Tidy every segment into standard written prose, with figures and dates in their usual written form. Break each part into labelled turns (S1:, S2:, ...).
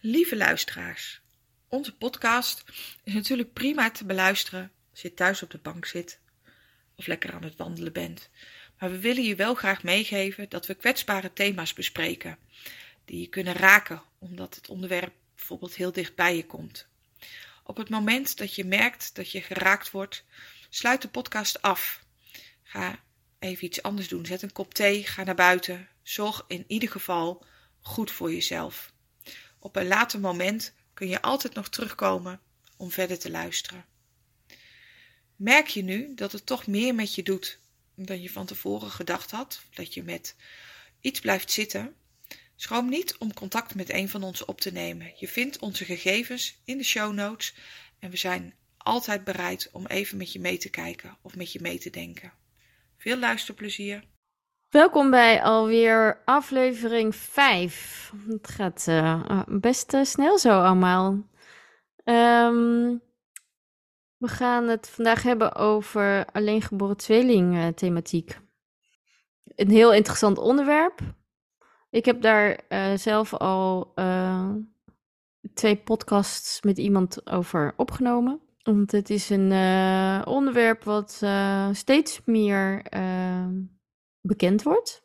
S1: Lieve luisteraars, onze podcast is natuurlijk prima te beluisteren als je thuis op de bank zit of lekker aan het wandelen bent. Maar we willen je wel graag meegeven dat we kwetsbare thema's bespreken die je kunnen raken omdat het onderwerp bijvoorbeeld heel dicht bij je komt. Op het moment dat je merkt dat je geraakt wordt, sluit de podcast af. Ga even iets anders doen. Zet een kop thee, ga naar buiten. Zorg in ieder geval goed voor jezelf. Op een later moment kun je altijd nog terugkomen om verder te luisteren. Merk je nu dat het toch meer met je doet dan je van tevoren gedacht had? Dat je met iets blijft zitten? Schroom niet om contact met een van ons op te nemen. Je vindt onze gegevens in de show notes en we zijn altijd bereid om even met je mee te kijken of met je mee te denken. Veel luisterplezier.
S2: Welkom bij alweer aflevering 5. Het gaat best snel zo allemaal. We gaan het vandaag hebben over alleengeboren tweeling thematiek. Een heel interessant onderwerp. Ik heb daar zelf al 2 podcasts met iemand over opgenomen. Want het is een onderwerp wat steeds meer bekend wordt.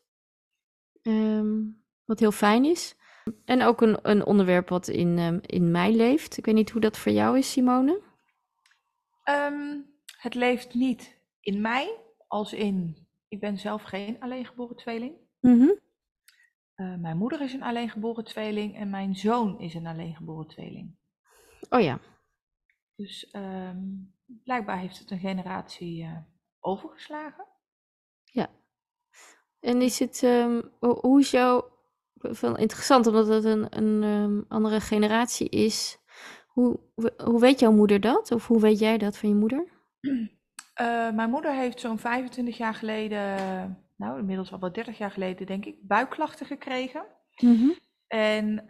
S2: Wat heel fijn is. En ook een onderwerp wat in mij leeft. Ik weet niet hoe dat voor jou is, Simone.
S3: Het leeft niet in mij, als in, ik ben zelf geen alleengeboren tweeling.
S2: Mhm.
S3: Mijn moeder is een alleengeboren tweeling en mijn zoon is een alleengeboren tweeling.
S2: Oh ja.
S3: Dus blijkbaar heeft het een generatie overgeslagen.
S2: Ja. En is het, hoe is jouw, wel interessant omdat het een andere generatie is. Hoe weet jouw moeder dat? Of hoe weet jij dat van je moeder?
S3: Mijn moeder heeft zo'n 25 jaar geleden, nou inmiddels al wel 30 jaar geleden denk ik, buikklachten gekregen.
S2: Mhm.
S3: En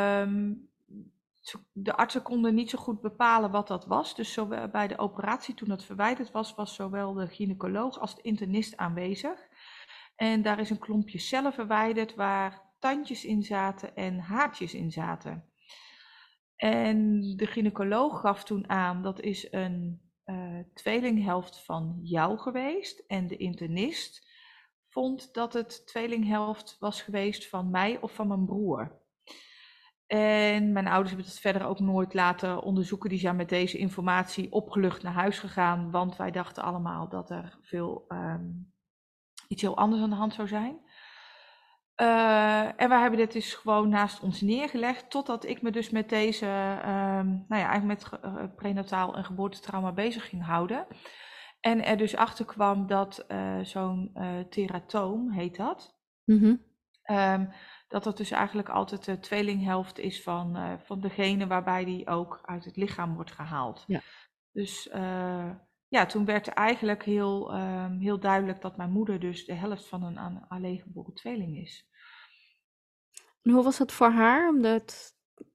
S3: de artsen konden niet zo goed bepalen wat dat was. Dus zowel bij de operatie, toen dat verwijderd was, was zowel de gynaecoloog als de internist aanwezig. En daar is een klompje cellen verwijderd waar tandjes in zaten en haartjes in zaten. En de gynaecoloog gaf toen aan, dat is een tweelinghelft van jou geweest. En de internist vond dat het tweelinghelft was geweest van mij of van mijn broer. En mijn ouders hebben het verder ook nooit laten onderzoeken. Die zijn met deze informatie opgelucht naar huis gegaan. Want wij dachten allemaal dat er iets heel anders aan de hand zou zijn. En wij hebben dit dus gewoon naast ons neergelegd. Totdat ik me dus met deze, eigenlijk met prenataal en geboortetrauma bezig ging houden. En er dus achter kwam dat zo'n teratoom, heet dat.
S2: Mhm.
S3: Dat dat dus eigenlijk altijd de tweelinghelft is van degene waarbij die ook uit het lichaam wordt gehaald.
S2: Ja.
S3: Dus toen werd er eigenlijk heel duidelijk dat mijn moeder dus de helft van een alleengeboren tweeling is.
S2: En hoe was dat voor haar? Omdat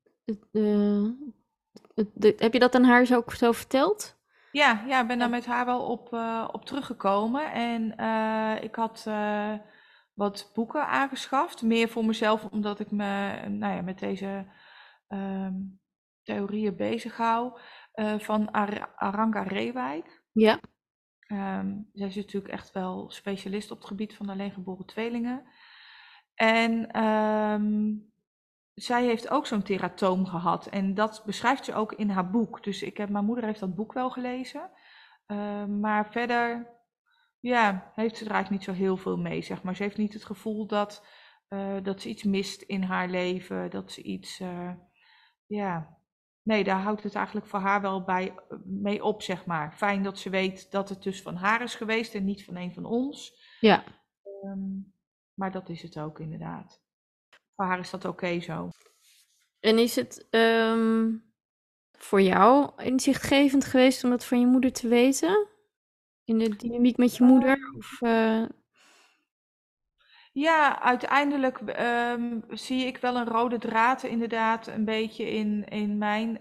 S2: heb je dat aan haar zo verteld?
S3: Ja, ik ben daar met haar wel op teruggekomen. En ik had wat boeken aangeschaft. Meer voor mezelf, omdat ik me met deze theorieën bezig hou. Van Aranga Reewijk.
S2: Ja.
S3: Zij is natuurlijk echt wel specialist op het gebied van alleengeboren tweelingen. En zij heeft ook zo'n teratoom gehad. En dat beschrijft ze ook in haar boek. Dus mijn moeder heeft dat boek wel gelezen. Maar verder heeft ze er eigenlijk niet zo heel veel mee, zeg maar. Ze heeft niet het gevoel dat ze iets mist in haar leven. Dat ze iets, nee, daar houdt het eigenlijk voor haar wel mee op, zeg maar. Fijn dat ze weet dat het dus van haar is geweest en niet van een van ons.
S2: Ja.
S3: Maar dat is het ook inderdaad. Voor haar is dat oké zo.
S2: En is het voor jou inzichtgevend geweest om dat van je moeder te weten? In de dynamiek met je moeder? Of,
S3: Ja, uiteindelijk zie ik wel een rode draad inderdaad een beetje in mijn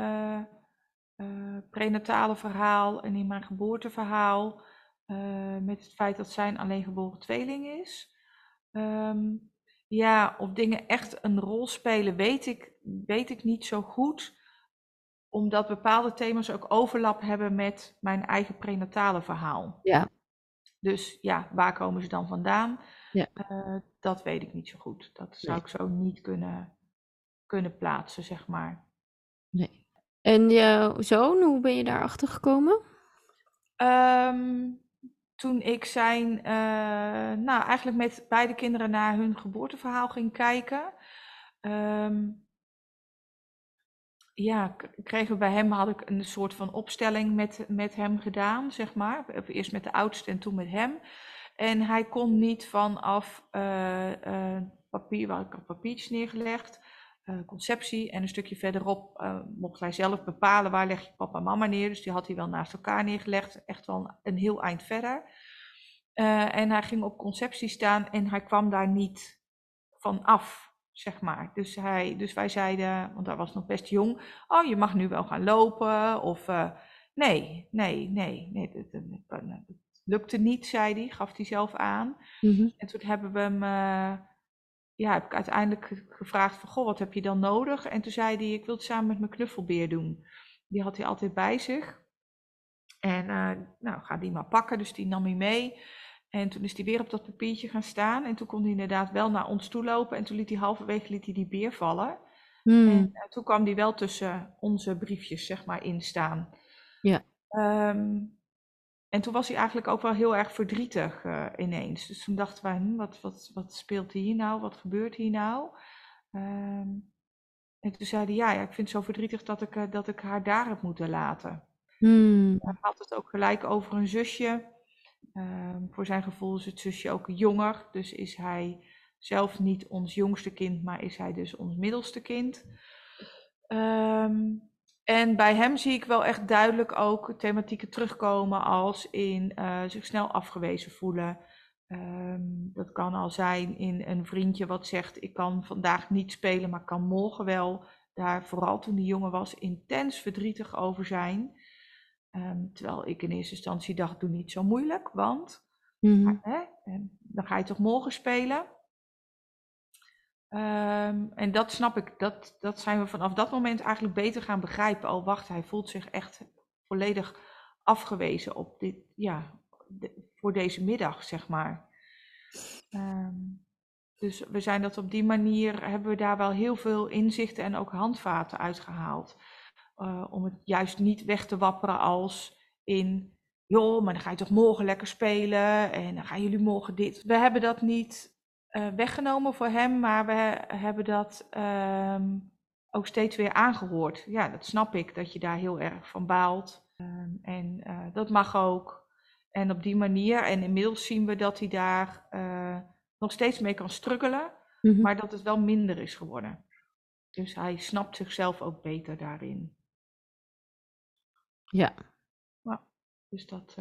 S3: prenatale verhaal en in mijn geboorteverhaal. Met het feit dat zij een alleengeboren tweeling is. Of dingen echt een rol spelen, weet ik weet ik niet zo goed, omdat bepaalde thema's ook overlap hebben met mijn eigen prenatale verhaal.
S2: Ja.
S3: Dus ja, waar komen ze dan vandaan?
S2: Ja.
S3: Dat weet ik niet zo goed. Dat zou
S2: Nee.
S3: ik zo niet kunnen plaatsen, zeg maar.
S2: Nee. En jouw zoon, hoe ben je daarachter gekomen?
S3: Toen ik eigenlijk met beide kinderen naar hun geboorteverhaal ging kijken, kregen we bij hem, had ik een soort van opstelling met hem gedaan, zeg maar. Eerst met de oudste en toen met hem. En hij kon niet vanaf papier, waar ik had papiertjes neergelegd, conceptie. En een stukje verderop mocht hij zelf bepalen waar leg je papa en mama neer. Dus die had hij wel naast elkaar neergelegd, echt wel een heel eind verder. En hij ging op conceptie staan en hij kwam daar niet van af, zeg maar. Dus wij zeiden, want hij was nog best jong, oh, je mag nu wel gaan lopen. Of nee, dat lukte niet, zei hij, gaf hij zelf aan.
S2: Mhm.
S3: En toen hebben we hem, heb ik uiteindelijk gevraagd van, goh, wat heb je dan nodig? En toen zei hij, ik wil het samen met mijn knuffelbeer doen. Die had hij altijd bij zich. En ga die maar pakken, dus die nam hij mee. En toen is hij weer op dat papiertje gaan staan. En toen kon hij inderdaad wel naar ons toe lopen. En toen liet hij halverwege die beer vallen. En toen kwam hij wel tussen onze briefjes, zeg maar, in staan.
S2: Ja.
S3: En toen was hij eigenlijk ook wel heel erg verdrietig ineens. Dus toen dachten wij, wat speelt hier nou? Wat gebeurt hier nou? En toen zei hij, ja, ik vind het zo verdrietig dat ik haar daar heb moeten laten. Hij had het ook gelijk over een zusje. Voor zijn gevoel is het zusje ook jonger. Dus is hij zelf niet ons jongste kind, maar is hij dus ons middelste kind. En bij hem zie ik wel echt duidelijk ook thematieken terugkomen als in zich snel afgewezen voelen. Dat kan al zijn in een vriendje wat zegt, ik kan vandaag niet spelen, maar kan morgen wel. Daar vooral toen die jongen was intens verdrietig over zijn. Terwijl ik in eerste instantie dacht, doe niet zo moeilijk, want dan ga je toch morgen spelen. En dat snap ik, dat zijn we vanaf dat moment eigenlijk beter gaan begrijpen. Oh wacht, hij voelt zich echt volledig afgewezen op dit, voor deze middag, zeg maar. Dus we zijn dat op die manier, hebben we daar wel heel veel inzichten en ook handvaten uitgehaald. Om het juist niet weg te wapperen als in, joh, maar dan ga je toch morgen lekker spelen en dan gaan jullie morgen dit. We hebben dat niet weggenomen voor hem, maar we hebben dat ook steeds weer aangehoord. Ja, dat snap ik, dat je daar heel erg van baalt. En dat mag ook. En op die manier, en inmiddels zien we dat hij daar nog steeds mee kan struggelen, maar dat het wel minder is geworden. Dus hij snapt zichzelf ook beter daarin.
S2: Ja.
S3: Dus dat,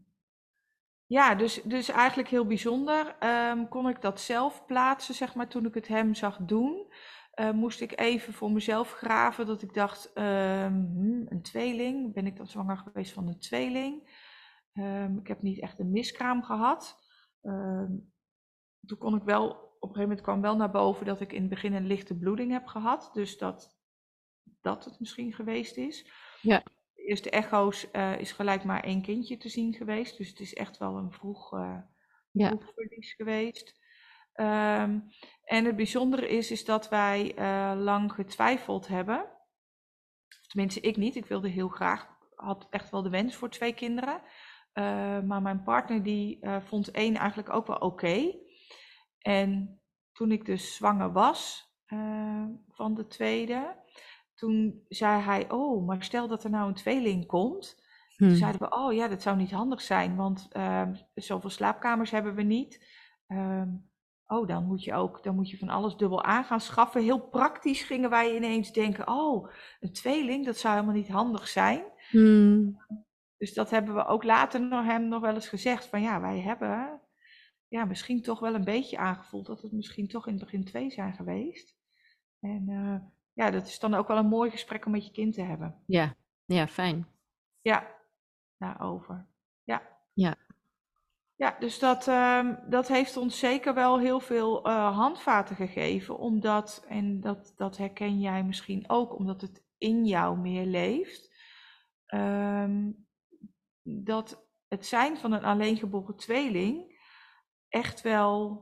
S3: dus eigenlijk heel bijzonder. Kon ik dat zelf plaatsen, zeg maar, toen ik het hem zag doen. Moest ik even voor mezelf graven, dat ik dacht, een tweeling. Ben ik dan zwanger geweest van een tweeling? Ik heb niet echt een miskraam gehad. Toen kon ik wel, op een gegeven moment kwam wel naar boven dat ik in het begin een lichte bloeding heb gehad. Dus dat het misschien geweest is.
S2: Ja.
S3: De eerste echo's is gelijk maar 1 kindje te zien geweest. Dus het is echt wel een vroeg verlies geweest. En het bijzondere is dat wij lang getwijfeld hebben. Tenminste, ik niet. Ik wilde heel graag, had echt wel de wens voor 2 kinderen. Maar mijn partner die vond 1 eigenlijk ook wel oké. En toen ik dus zwanger was van de tweede, toen zei hij, oh, maar stel dat er nou een tweeling komt. Toen zeiden we, oh ja, dat zou niet handig zijn, want zoveel slaapkamers hebben we niet. Dan moet je van alles dubbel aan gaan schaffen. Heel praktisch gingen wij ineens denken, oh, een tweeling, dat zou helemaal niet handig zijn. Dus dat hebben we ook later hem nog wel eens gezegd, van ja, wij hebben misschien toch wel een beetje aangevoeld dat het misschien toch in het begin 2 zijn geweest. En dat is dan ook wel een mooi gesprek om met je kind te hebben.
S2: Ja, fijn.
S3: Ja, daarover. Ja.
S2: Ja.
S3: Ja, dus dat heeft ons zeker wel heel veel handvaten gegeven, omdat, en dat herken jij misschien ook, omdat het in jou meer leeft, ehm, dat het zijn van een alleengeboren tweeling echt wel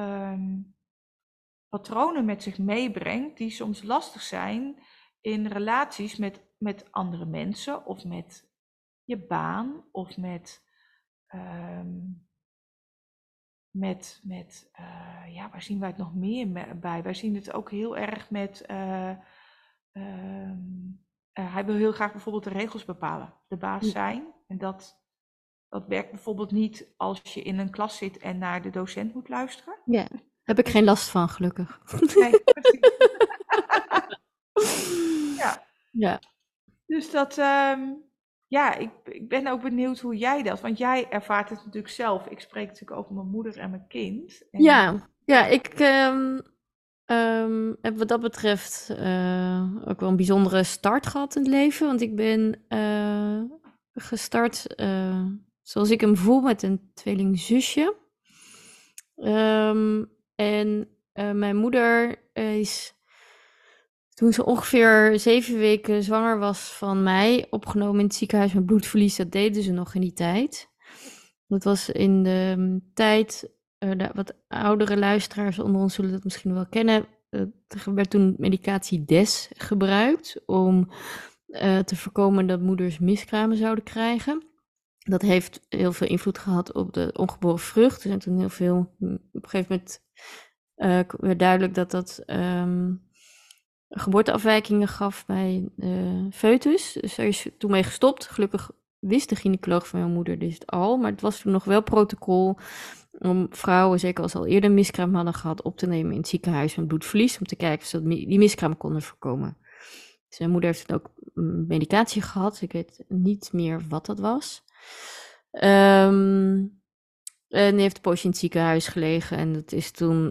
S3: patronen met zich meebrengt die soms lastig zijn in relaties met andere mensen of met je baan of ja, waar zien wij het nog meer bij? Wij zien het ook heel erg met, hij wil heel graag bijvoorbeeld de regels bepalen, de baas zijn. En dat werkt bijvoorbeeld niet als je in een klas zit en naar de docent moet luisteren.
S2: Ja, heb ik geen last van, gelukkig.
S3: Nee, precies. Ja.
S2: Ja.
S3: Dus ja, ik ben ook benieuwd hoe jij dat, want jij ervaart het natuurlijk zelf. Ik spreek natuurlijk over mijn moeder en mijn kind. En,
S2: Ja, ik heb wat dat betreft ook wel een bijzondere start gehad in het leven. Want ik ben gestart zoals ik hem voel met een tweelingzusje. En mijn moeder is toen ze ongeveer 7 weken zwanger was van mij opgenomen in het ziekenhuis met bloedverlies. Dat deden ze nog in die tijd. Dat was in de tijd, de wat oudere luisteraars onder ons zullen dat misschien wel kennen. Er werd toen medicatie DES gebruikt om te voorkomen dat moeders miskramen zouden krijgen. Dat heeft heel veel invloed gehad op de ongeboren vrucht. Er zijn toen heel veel, op een gegeven moment werd duidelijk dat dat geboorteafwijkingen gaf bij de foetus. Dus daar is toen mee gestopt. Gelukkig wist de gynaecoloog van mijn moeder dit al. Maar het was toen nog wel protocol om vrouwen, zeker als ze al eerder miskraam hadden gehad, op te nemen in het ziekenhuis met bloedverlies. Om te kijken of ze die miskraam konden voorkomen. Dus mijn moeder heeft toen ook medicatie gehad. Ik weet niet meer wat dat was. En die heeft een poosje in het ziekenhuis gelegen. En dat is toen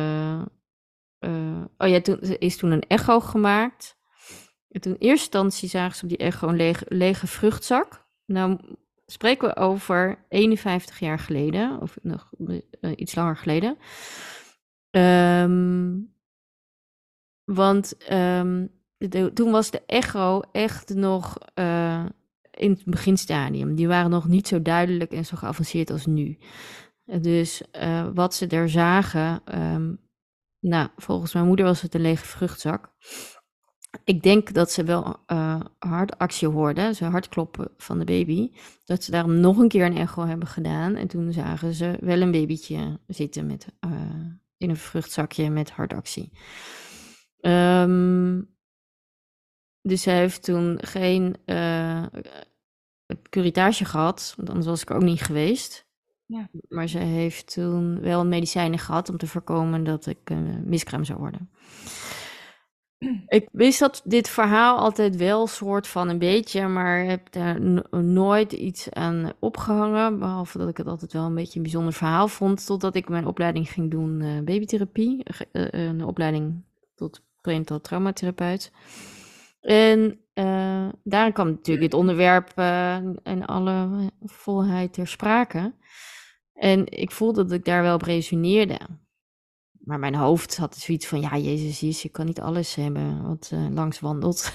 S2: toen is toen een echo gemaakt. En toen in eerste instantie zagen ze op die echo een lege vruchtzak. Nou spreken we over 51 jaar geleden, of nog iets langer geleden. Toen was de echo echt nog in het beginstadium. Die waren nog niet zo duidelijk en zo geavanceerd als nu. Dus wat ze daar zagen, volgens mijn moeder was het een lege vruchtzak. Ik denk dat ze wel hartactie hoorden, ze hartkloppen van de baby. Dat ze daarom nog een keer een echo hebben gedaan. En toen zagen ze wel een babytje zitten in een vruchtzakje met hartactie. Dus ze heeft toen geen curettage gehad, want anders was ik er ook niet geweest.
S3: Ja.
S2: Maar ze heeft toen wel medicijnen gehad om te voorkomen dat ik miskraam zou worden. Ik wist dat dit verhaal altijd wel soort van een beetje, maar heb daar nooit iets aan opgehangen. Behalve dat ik het altijd wel een beetje een bijzonder verhaal vond. Totdat ik mijn opleiding ging doen babytherapie. Een opleiding tot prenatal traumatherapeut. En daarin kwam natuurlijk dit onderwerp in alle volheid ter sprake. En ik voelde dat ik daar wel op resoneerde. Maar mijn hoofd had zoiets van, ja, Jezus, je kan niet alles hebben wat langs wandelt.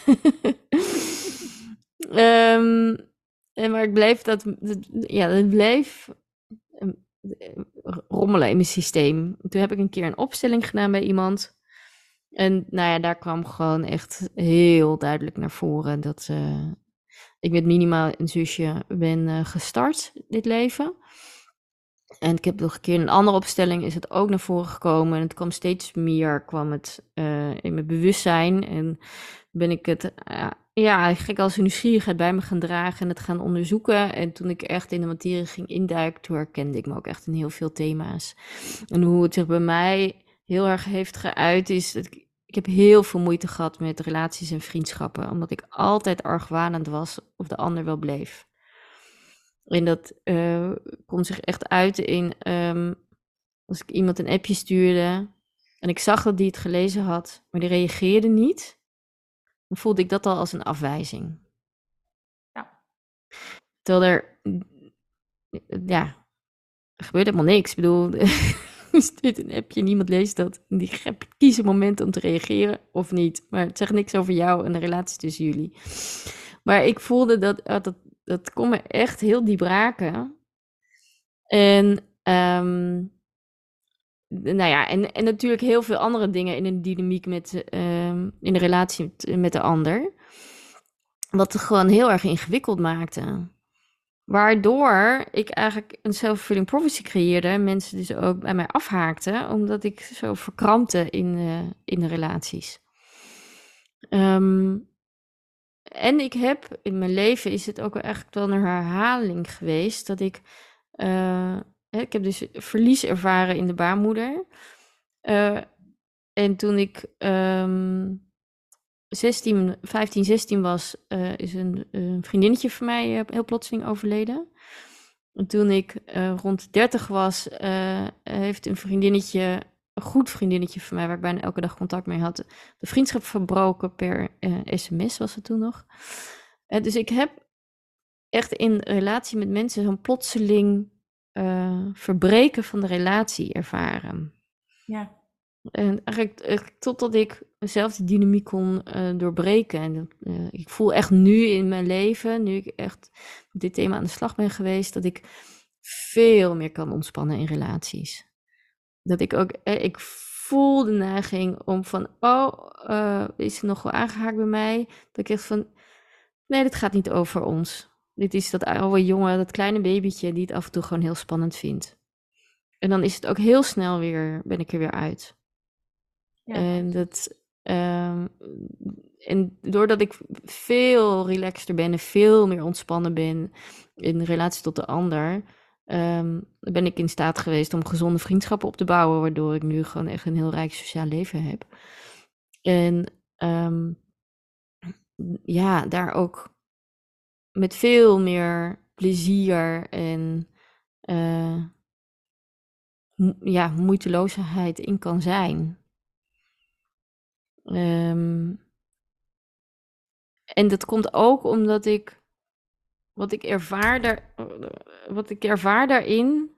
S2: Maar ik bleef het bleef rommelen in mijn systeem. Toen heb ik een keer een opstelling gedaan bij iemand. En daar kwam gewoon echt heel duidelijk naar voren dat ik met minimaal een zusje ben gestart, dit leven. En ik heb nog een keer in een andere opstelling is het ook naar voren gekomen. En het kwam steeds meer, in mijn bewustzijn. En ben ik het, eigenlijk als een nieuwsgierigheid bij me gaan dragen en het gaan onderzoeken. En toen ik echt in de materie ging induiken, toen herkende ik me ook echt in heel veel thema's. En hoe het zich bij mij heel erg heeft geuit is dat ik heb heel veel moeite gehad met relaties en vriendschappen. Omdat ik altijd argwanend was of de ander wel bleef. En dat komt zich echt uit in als ik iemand een appje stuurde en ik zag dat die het gelezen had, maar die reageerde niet, dan voelde ik dat al als een afwijzing.
S3: Ja.
S2: Terwijl er gebeurt helemaal niks. Ik bedoel, je stuurt een appje, niemand leest dat. En die kiezen een moment om te reageren of niet. Maar het zegt niks over jou en de relatie tussen jullie. Maar ik voelde dat kon me echt heel diep raken. En nou ja, en natuurlijk heel veel andere dingen in een dynamiek in de relatie met de ander. Wat het gewoon heel erg ingewikkeld maakte. Waardoor ik eigenlijk een self-fulfilling prophecy creëerde. Mensen dus ook bij mij afhaakten. Omdat ik zo verkrampte in de relaties. En ik heb in mijn leven is het ook eigenlijk wel een herhaling geweest. Dat ik heb dus verlies ervaren in de baarmoeder. En toen ik 15, 16 was, is een vriendinnetje van mij heel plotseling overleden. En toen ik rond 30 was, heeft een vriendinnetje, een goed vriendinnetje van mij, waar ik bijna elke dag contact mee had, de vriendschap verbroken per sms was het toen nog. Dus ik heb echt in relatie met mensen zo'n plotseling verbreken van de relatie ervaren.
S3: Ja.
S2: En eigenlijk totdat ik zelf de dynamiek kon doorbreken. En ik voel echt nu in mijn leven, nu ik echt met dit thema aan de slag ben geweest, dat ik veel meer kan ontspannen in relaties. Dat ik ook, ik voel de neiging om van, is ze nog wel aangehaakt bij mij? Dat ik echt van, nee, dit gaat niet over ons. Dit is dat oude jongen, dat kleine babytje die het af en toe gewoon heel spannend vindt. En dan is het ook heel snel ben ik er weer uit. Ja. En doordat ik veel relaxter ben en veel meer ontspannen ben in relatie tot de ander, ben ik in staat geweest om gezonde vriendschappen op te bouwen, waardoor ik nu gewoon echt een heel rijk sociaal leven heb. En ja, daar ook met veel meer plezier en moeiteloosheid in kan zijn. En dat komt ook omdat wat ik ervaar daarin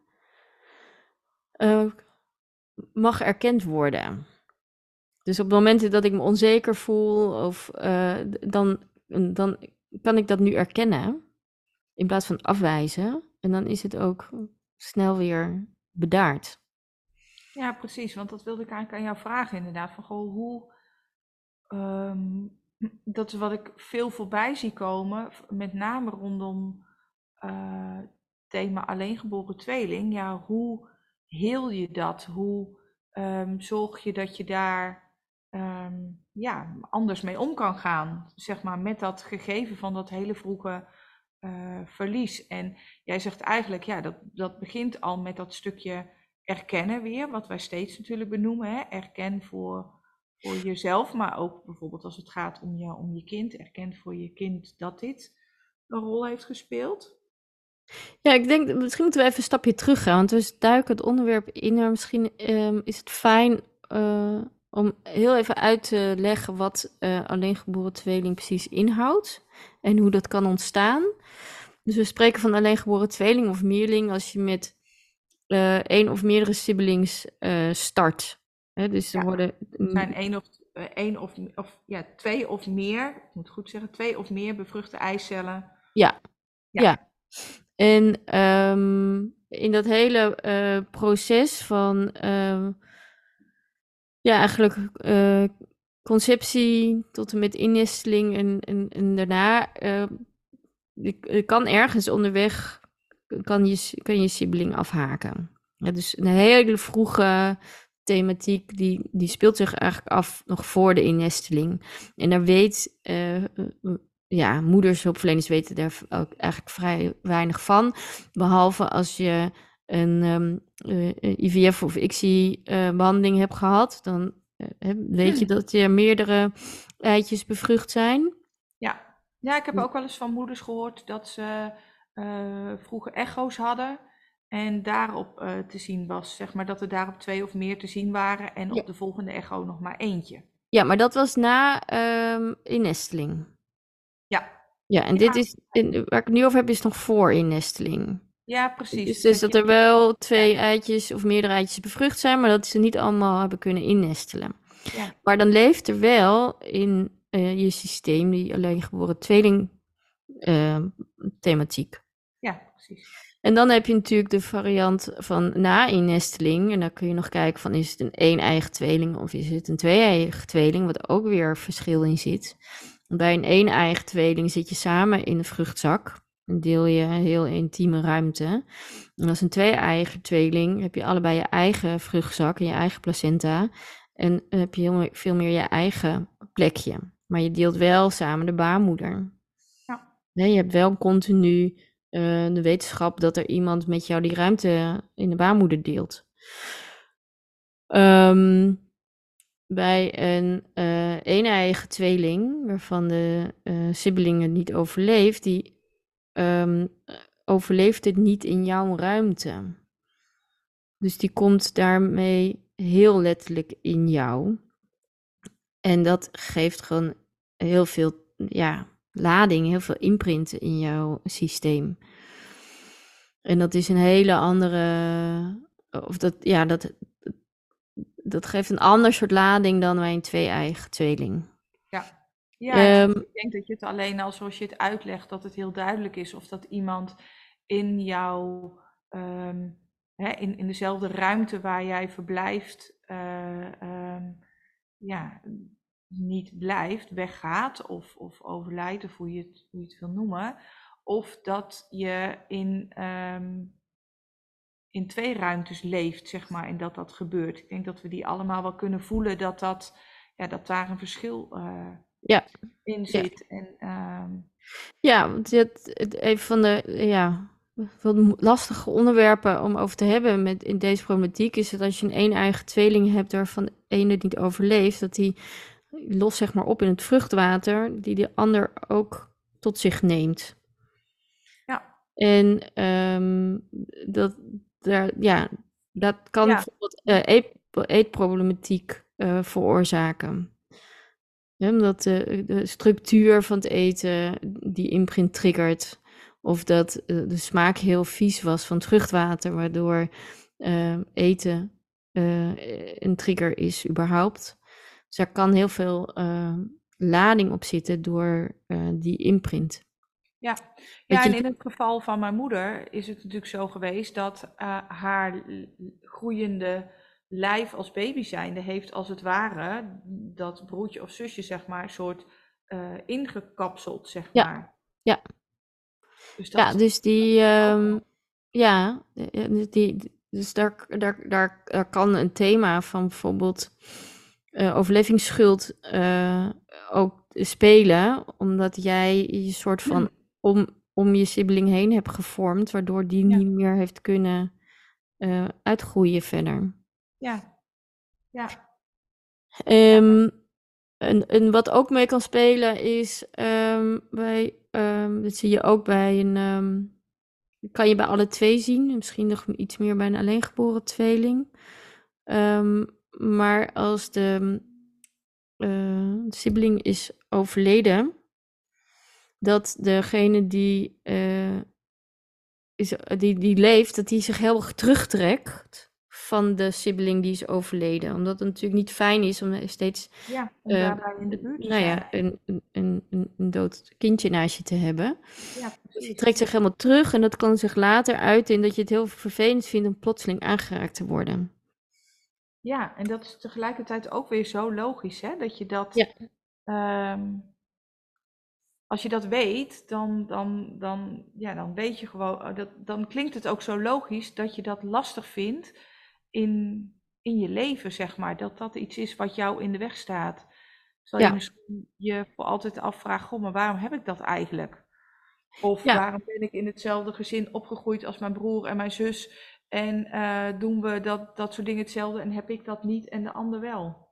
S2: mag erkend worden. Dus op momenten dat ik me onzeker voel, dan kan ik dat nu erkennen in plaats van afwijzen. En dan is het ook snel weer bedaard.
S3: Ja, precies. Want dat wilde ik eigenlijk aan jou vragen inderdaad. Van hoe dat is wat ik veel voorbij zie komen, met name rondom thema alleengeboren tweeling. Ja, hoe heel je dat? Hoe zorg je dat je daar anders mee om kan gaan? Zeg maar met dat gegeven van dat hele vroege verlies. En jij zegt eigenlijk, ja, dat begint al met dat stukje erkennen weer, wat wij steeds natuurlijk benoemen. Hè? Erken voor jezelf, maar ook bijvoorbeeld als het gaat om je kind. Erken voor je kind dat dit een rol heeft gespeeld.
S2: Ja, ik denk, misschien moeten we even een stapje terug gaan, want we duiken het onderwerp in. Maar misschien is het fijn om heel even uit te leggen wat alleengeboren tweeling precies inhoudt en hoe dat kan ontstaan. Dus we spreken van alleengeboren tweeling of meerling als je met één of meerdere siblings start. Dus er worden
S3: zijn twee of meer, ik moet goed zeggen, 2 of meer bevruchte eicellen.
S2: Ja. En in dat hele proces van eigenlijk conceptie tot en met innesteling en daarna kan ergens onderweg kan je sibling afhaken. Ja, dus een hele vroege thematiek die speelt zich eigenlijk af nog voor de innesteling. En daar weet moeders, hulpverleners weten daar ook eigenlijk vrij weinig van. Behalve als je een IVF of ICSI-behandeling hebt gehad, dan weet je dat er meerdere eitjes bevrucht zijn.
S3: Ja, ik heb ook wel eens van moeders gehoord dat ze vroeger echo's hadden. En daarop te zien was, zeg maar, dat er daarop 2 of meer te zien waren. En op de volgende echo nog maar eentje.
S2: Ja, maar dat was na innesteling.
S3: Ja.
S2: Ja, en dit is, waar ik het nu over heb, is nog voor innesteling.
S3: Ja, precies.
S2: Dus dat er wel 2 eitjes of meerdere eitjes bevrucht zijn, maar dat ze niet allemaal hebben kunnen innestelen.
S3: Ja.
S2: Maar dan leeft er wel in je systeem die alleengeboren tweeling thematiek.
S3: Ja, precies.
S2: En dan heb je natuurlijk de variant van na-innesteling. En dan kun je nog kijken van, is het een één-eigen tweeling of is het een twee-eigen tweeling, wat ook weer verschil in zit. Bij een één-eigen tweeling zit je samen in de vruchtzak en deel je een heel intieme ruimte. En als een twee-eigen tweeling heb je allebei je eigen vruchtzak en je eigen placenta. En heb je veel meer je eigen plekje. Maar je deelt wel samen de baarmoeder.
S3: Ja.
S2: Nee, je hebt wel continu de wetenschap dat er iemand met jou die ruimte in de baarmoeder deelt. Bij een een-eigen tweeling, waarvan de sibbeling het niet overleeft, die overleeft het niet in jouw ruimte. Dus die komt daarmee heel letterlijk in jou. En dat geeft gewoon heel veel lading, heel veel imprinten in jouw systeem. En dat is een hele andere, of dat geeft een ander soort lading dan bij een twee-eigen tweeling.
S3: Ja, ik denk dat je het alleen al zoals je het uitlegt, dat het heel duidelijk is of dat iemand in jouw, in dezelfde ruimte waar jij verblijft, niet blijft, weggaat of overlijdt, of hoe je het wil noemen. Of dat je in 2 ruimtes leeft, zeg maar, en dat gebeurt. Ik denk dat we die allemaal wel kunnen voelen dat daar een verschil in zit.
S2: Ja. Want een van de wat lastige onderwerpen om over te hebben in deze problematiek is dat als je een eigen tweeling hebt waarvan de ene niet overleeft, dat die lost zeg maar op in het vruchtwater die de ander ook tot zich neemt.
S3: Ja.
S2: En dat kan bijvoorbeeld eetproblematiek veroorzaken. Ja, omdat de structuur van het eten die imprint triggert. Of dat de smaak heel vies was van het vruchtwater, waardoor eten een trigger is überhaupt. Dus daar kan heel veel lading op zitten door die imprint.
S3: Ja, en in het geval van mijn moeder is het natuurlijk zo geweest dat haar groeiende lijf als baby zijnde heeft als het ware dat broertje of zusje, zeg maar, een soort ingekapseld, zeg maar.
S2: Ja.
S3: Dus dat
S2: dus dus daar kan een thema van bijvoorbeeld overlevingsschuld ook spelen, omdat jij je soort van om je sibbeling heen hebt gevormd, waardoor die niet meer heeft kunnen uitgroeien verder.
S3: Ja.
S2: En wat ook mee kan spelen is dat zie je ook bij kan je bij alle 2 zien, misschien nog iets meer bij een alleengeboren tweeling. Maar als de sibbeling is overleden, dat degene die leeft, dat die zich heel erg terugtrekt van de sibbeling die is overleden. Omdat het natuurlijk niet fijn is om steeds
S3: daarbij in de buurt te zijn.
S2: Een dood kindje naast je te hebben.
S3: Ja,
S2: dus je trekt zich helemaal terug en dat kan zich later uiten in dat je het heel vervelend vindt om plotseling aangeraakt te worden.
S3: Ja, en dat is tegelijkertijd ook weer zo logisch, hè? Dat je dat... als je dat weet, dan weet je gewoon... Dan klinkt het ook zo logisch dat je dat lastig vindt in je leven, zeg maar. Dat iets is wat jou in de weg staat. Terwijl je misschien je voor altijd afvraagt, goh, maar waarom heb ik dat eigenlijk? Of waarom ben ik in hetzelfde gezin opgegroeid als mijn broer en mijn zus? En doen we dat soort dingen hetzelfde en heb ik dat niet en de ander wel?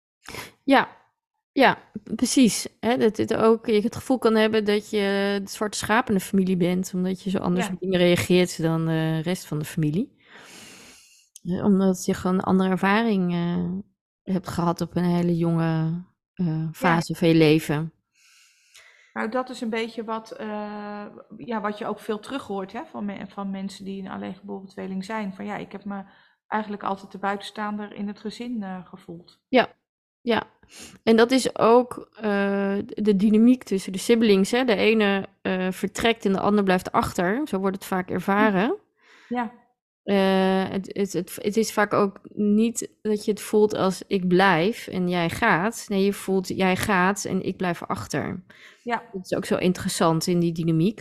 S2: Ja, precies. Hè, dat je het gevoel kan hebben dat je de zwarte schaap in de familie bent, omdat je zo anders op dingen reageert dan de rest van de familie. Omdat je gewoon een andere ervaring hebt gehad op een hele jonge fase van je leven.
S3: Nou, dat is een beetje wat je ook veel terug hoort, hè, van mensen die een alleengeboren tweeling zijn. Van ja, ik heb me eigenlijk altijd de buitenstaander in het gezin gevoeld.
S2: Ja, ja. En dat is ook de dynamiek tussen de siblings. Hè? De ene vertrekt en de ander blijft achter. Zo wordt het vaak ervaren.
S3: Ja,
S2: Het is vaak ook niet dat je het voelt als ik blijf en jij gaat. Nee, je voelt jij gaat en ik blijf achter.
S3: ja,
S2: Dat is ook zo interessant in die dynamiek.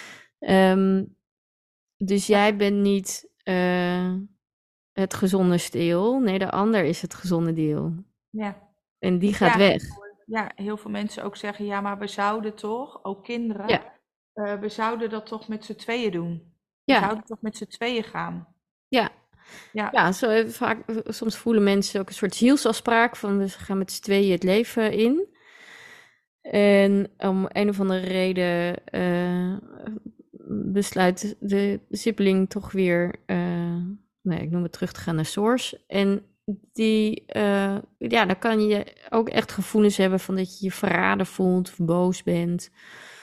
S2: Dus
S3: Ja.
S2: jij bent niet het gezonde deel. Nee, de ander is het gezonde deel.
S3: ja.
S2: En die gaat
S3: Ja,
S2: weg.
S3: ja, heel veel mensen ook zeggen, ja, maar we zouden toch, ook kinderen,
S2: Ja.
S3: we zouden dat toch met z'n tweeën doen. We
S2: Ja.
S3: zouden toch met z'n tweeën gaan.
S2: Ja.
S3: Ja,
S2: Ja, soms voelen mensen ook een soort zielsafspraak van we gaan met z'n tweeën het leven in. En om een of andere reden besluit de sibling toch weer, ik noem het terug te gaan naar source. En dan kan je ook echt gevoelens hebben van dat je je verraden voelt of boos bent.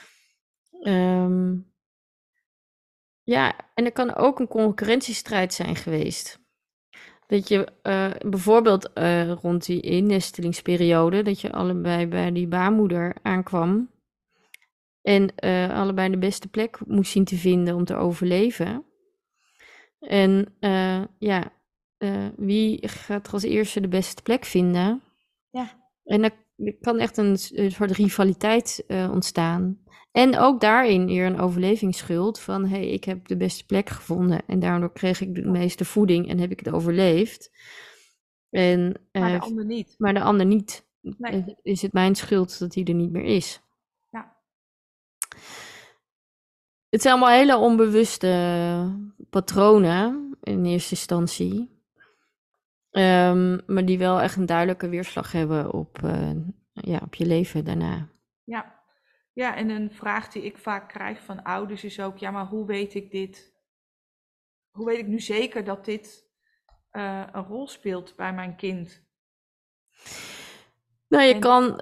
S2: Ja, en er kan ook een concurrentiestrijd zijn geweest. Dat je bijvoorbeeld rond die innestelingsperiode, dat je allebei bij die baarmoeder aankwam en allebei de beste plek moest zien te vinden om te overleven. En wie gaat er als eerste de beste plek vinden?
S3: ja,
S2: En er kan echt een soort rivaliteit ontstaan. En ook daarin weer een overlevingsschuld van ik heb de beste plek gevonden en daardoor kreeg ik de meeste voeding en heb ik het overleefd.
S3: maar de ander niet.
S2: Maar de ander niet.
S3: Nee.
S2: Is het mijn schuld dat hij er niet meer is?
S3: Ja.
S2: Het zijn allemaal hele onbewuste patronen in eerste instantie. Maar die wel echt een duidelijke weerslag hebben op je leven daarna.
S3: Ja. Ja, en een vraag die ik vaak krijg van ouders is ook, ja, maar hoe weet ik dit? Hoe weet ik nu zeker dat dit een rol speelt bij mijn kind?
S2: Nou, je
S3: En,
S2: kan,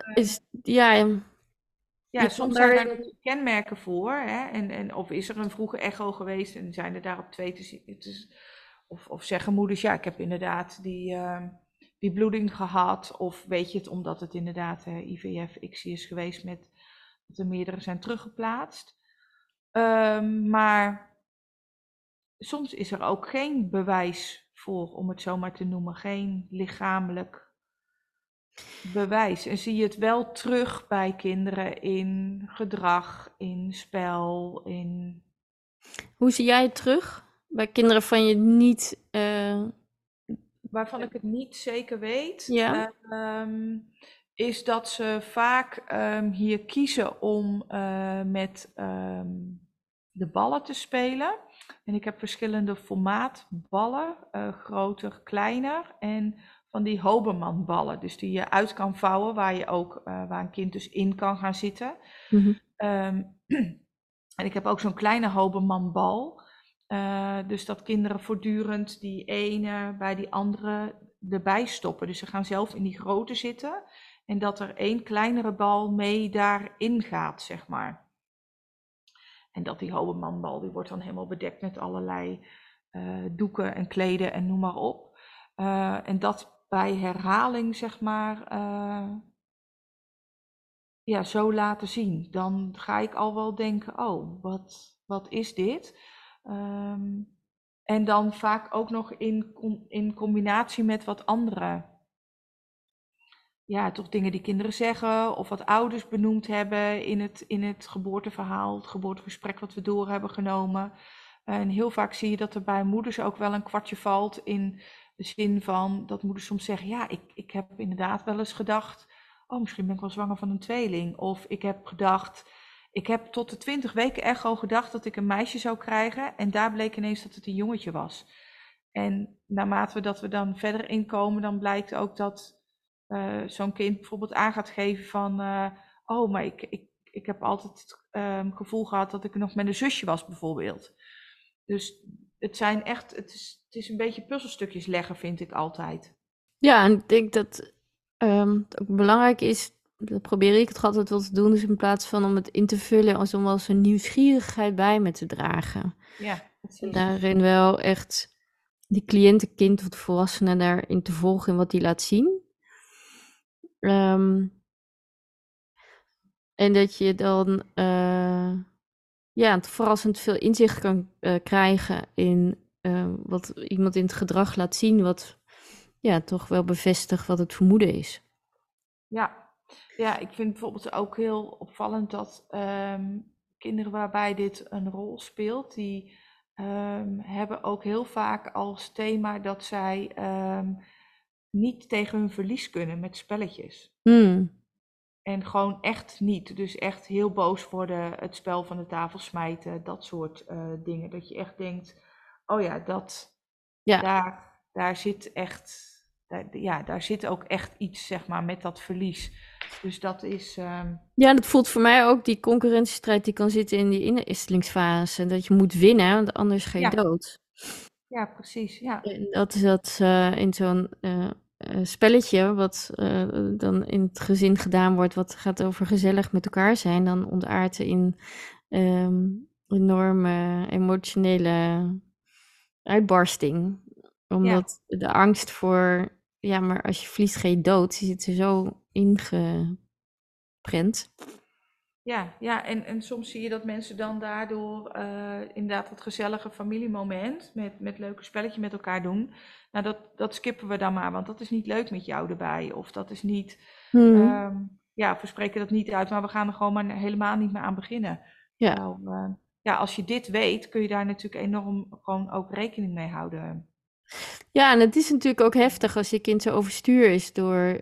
S3: Ja,
S2: kan
S3: soms
S2: daar-
S3: zijn daar natuurlijk kenmerken voor, hè? Of is er een vroege echo geweest en zijn er daarop twee te zien. Of zeggen moeders, ja, ik heb inderdaad die bloeding gehad. Of weet je het omdat het inderdaad IVF-ICSI is geweest met dat er meerdere zijn teruggeplaatst. Maar soms is er ook geen bewijs voor, om het zo maar te noemen, geen lichamelijk bewijs. En zie je het wel terug bij kinderen in gedrag, in spel, in...
S2: Hoe zie jij het terug? Bij kinderen van je niet...
S3: Waarvan ik het niet zeker weet,
S2: Ja.
S3: Is dat ze vaak hier kiezen om met de ballen te spelen. En ik heb verschillende formaat ballen, groter, kleiner en van die Hoberman-ballen. Dus die je uit kan vouwen, waar een kind dus in kan gaan zitten. En ik heb ook zo'n kleine Hoberman-bal. Dus dat kinderen voortdurend die ene bij die andere erbij stoppen. Dus ze gaan zelf in die grote zitten. En dat er één kleinere bal mee daarin gaat, zeg maar. En dat die Hoberman-bal, die wordt dan helemaal bedekt met allerlei doeken en kleden en noem maar op. En dat bij herhaling, zeg maar, zo laten zien. Dan ga ik al wel denken, oh, wat is dit? En dan vaak ook nog in combinatie met wat andere, toch dingen die kinderen zeggen of wat ouders benoemd hebben in het geboorteverhaal, het geboortegesprek wat we door hebben genomen. En heel vaak zie je dat er bij moeders ook wel een kwartje valt in de zin van dat moeders soms zeggen, ja, ik heb inderdaad wel eens gedacht, oh, misschien ben ik wel zwanger van een tweeling. Of ik heb tot de 20 weken echo gedacht dat ik een meisje zou krijgen. En daar bleek ineens dat het een jongetje was. En naarmate dat we dan verder inkomen, dan blijkt ook dat zo'n kind bijvoorbeeld aan gaat geven van, oh, maar ik heb altijd het gevoel gehad dat ik nog met een zusje was bijvoorbeeld. Dus het is een beetje puzzelstukjes leggen, vind ik altijd.
S2: Ja, en ik denk dat het ook belangrijk is dat probeer ik het altijd wel te doen. Dus in plaats van om het in te vullen, als om wel eens een nieuwsgierigheid bij me te dragen.
S3: Ja,
S2: En
S3: precies.
S2: daarin wel echt die cliëntenkind of de volwassene daarin te volgen in wat die laat zien. Ehm, en dat je dan verrassend veel inzicht kan krijgen in wat iemand in het gedrag laat zien, wat toch wel bevestigt wat het vermoeden is.
S3: Ja, ik vind bijvoorbeeld ook heel opvallend dat kinderen waarbij dit een rol speelt, die hebben ook heel vaak als thema dat zij niet tegen hun verlies kunnen met spelletjes. En gewoon echt niet. Dus echt heel boos worden, het spel van de tafel smijten, dat soort dingen. Dat je echt denkt, oh ja,
S2: Ja,
S3: daar zit echt, daar zit ook echt iets, zeg maar, met dat verlies. Dus dat is,
S2: ja, dat voelt voor mij ook die concurrentiestrijd die kan zitten in die innerlijksfase. Dat je moet winnen, want anders ga je
S3: ja,
S2: dood.
S3: ja, precies, ja.
S2: En dat is dat in zo'n spelletje, wat dan in het gezin gedaan wordt, wat gaat over gezellig met elkaar zijn, dan ontaardt in enorme emotionele uitbarsting.
S3: Ja,
S2: Omdat de angst voor, ja, maar als je verliest ga je dood, die zit er zo ingeprent.
S3: ja, en soms zie je dat mensen dan daardoor inderdaad dat gezellige familiemoment met leuke spelletje met elkaar doen. Nou, dat skippen we dan maar, want dat is niet leuk met jou erbij. Of dat is niet, ja, we spreken dat niet uit, maar we gaan er gewoon maar helemaal niet meer aan beginnen.
S2: Ja.
S3: Terwijl, ja, als je dit weet, kun je daar natuurlijk enorm gewoon ook rekening mee houden.
S2: Ja, en het is natuurlijk ook heftig als je kind zo overstuur is door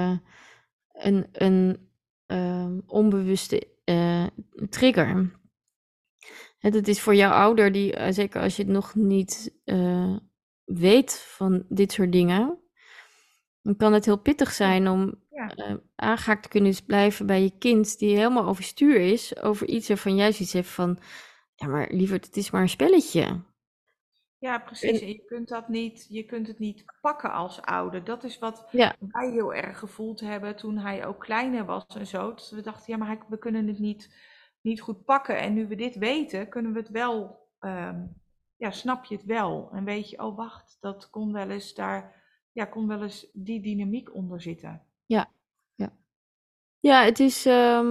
S2: een onbewuste trigger. Het is voor jouw ouder, die, zeker als je het nog niet weet van dit soort dingen, dan kan het heel pittig zijn om
S3: Ja,
S2: aangehaakt te kunnen blijven bij je kind die helemaal overstuur is over iets waarvan jij zoiets hebt van, ja, maar lieverd, het is maar een spelletje.
S3: ja, precies.
S2: En,
S3: En je kunt het niet pakken als ouder. Dat is wat
S2: ja,
S3: wij heel erg gevoeld hebben toen hij ook kleiner was en zo. Dus we dachten, ja, maar we kunnen het niet goed pakken. En nu we dit weten, kunnen we het wel, ja, snap je het wel. En weet je, oh wacht, dat kon wel eens kon wel eens die dynamiek onder zitten.
S2: ja, ja. Ja, het is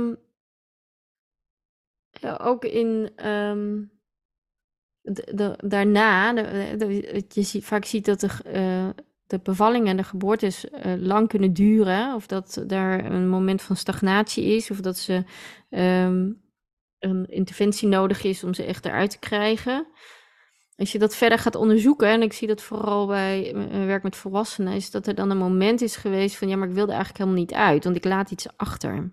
S2: ja, ook in daarna, je vaak ziet dat de bevalling en de geboortes lang kunnen duren, of dat daar een moment van stagnatie is, of dat ze een interventie nodig is om ze echt eruit te krijgen. Als je dat verder gaat onderzoeken, en ik zie dat vooral bij mijn werk met volwassenen, is dat er dan een moment is geweest van, ja, maar ik wilde eigenlijk helemaal niet uit, want ik laat iets achter.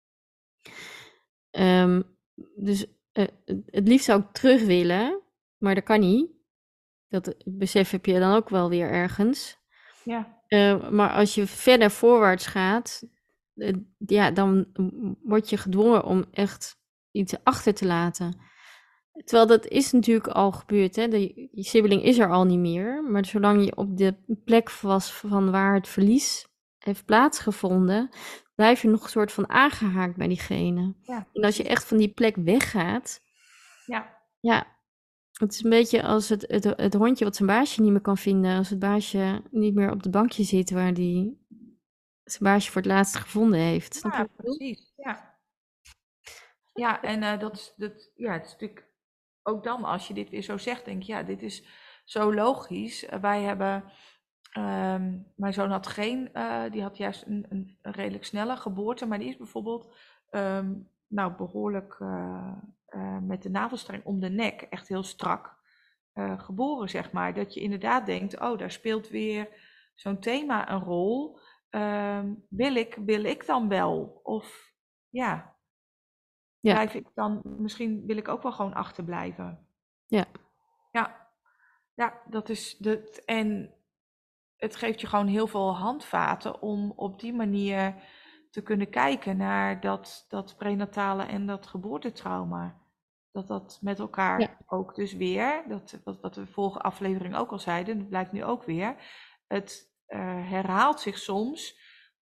S2: Ehm, dus het liefst zou ik terug willen, maar dat kan niet. Dat besef heb je dan ook wel weer ergens.
S3: Ja,
S2: Maar als je verder voorwaarts gaat, ja, dan word je gedwongen om echt iets achter te laten. Terwijl dat is natuurlijk al gebeurd, hè? Je sibling is er al niet meer. Maar zolang je op de plek was van waar het verlies heeft plaatsgevonden, blijf je nog een soort van aangehaakt bij diegene.
S3: ja,
S2: En als je echt van die plek weggaat,
S3: ja,
S2: ja, het is een beetje als het hondje wat zijn baasje niet meer kan vinden. Als het baasje niet meer op het bankje zit waar die zijn baasje voor het laatst gevonden heeft. Snap je
S3: ja,
S2: wat ik bedoel?
S3: precies. Ja, ja, en ja, het is natuurlijk ook dan, als je dit weer zo zegt, denk je, ja, dit is zo logisch. Wij hebben, mijn zoon had die had juist een redelijk snelle geboorte, maar die is bijvoorbeeld, nou, behoorlijk met de navelstreng om de nek, echt heel strak geboren, zeg maar. Dat je inderdaad denkt, oh, daar speelt weer zo'n thema een rol. Wil ik dan wel? Of ja,
S2: Ja,
S3: blijf ik dan, misschien wil ik ook wel gewoon achterblijven.
S2: ja,
S3: Ja, ja, dat is en het geeft je gewoon heel veel handvaten om op die manier te kunnen kijken naar dat prenatale en dat geboortetrauma. Dat met
S2: ja,
S3: elkaar ook dus weer, wat we vorige aflevering ook al zeiden, dat blijkt nu ook weer. Het herhaalt zich soms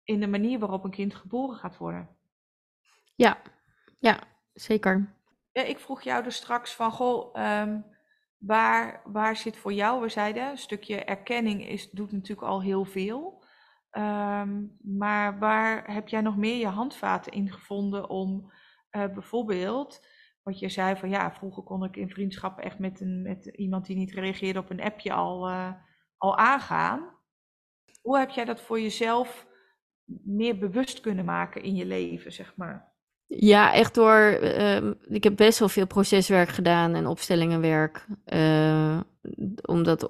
S3: in de manier waarop een kind geboren gaat worden.
S2: Ja, zeker.
S3: Ja, ik vroeg jou dus straks van, goh, waar zit voor jou, we zeiden, een stukje erkenning doet natuurlijk al heel veel. Maar waar heb jij nog meer je handvaten in gevonden om bijvoorbeeld, wat je zei van ja, vroeger kon ik in vriendschap echt met iemand die niet reageerde op een appje al aangaan. Hoe heb jij dat voor jezelf meer bewust kunnen maken in je leven, zeg maar?
S2: Ja, echt door. Ik heb best wel veel proceswerk gedaan en opstellingenwerk. Om dat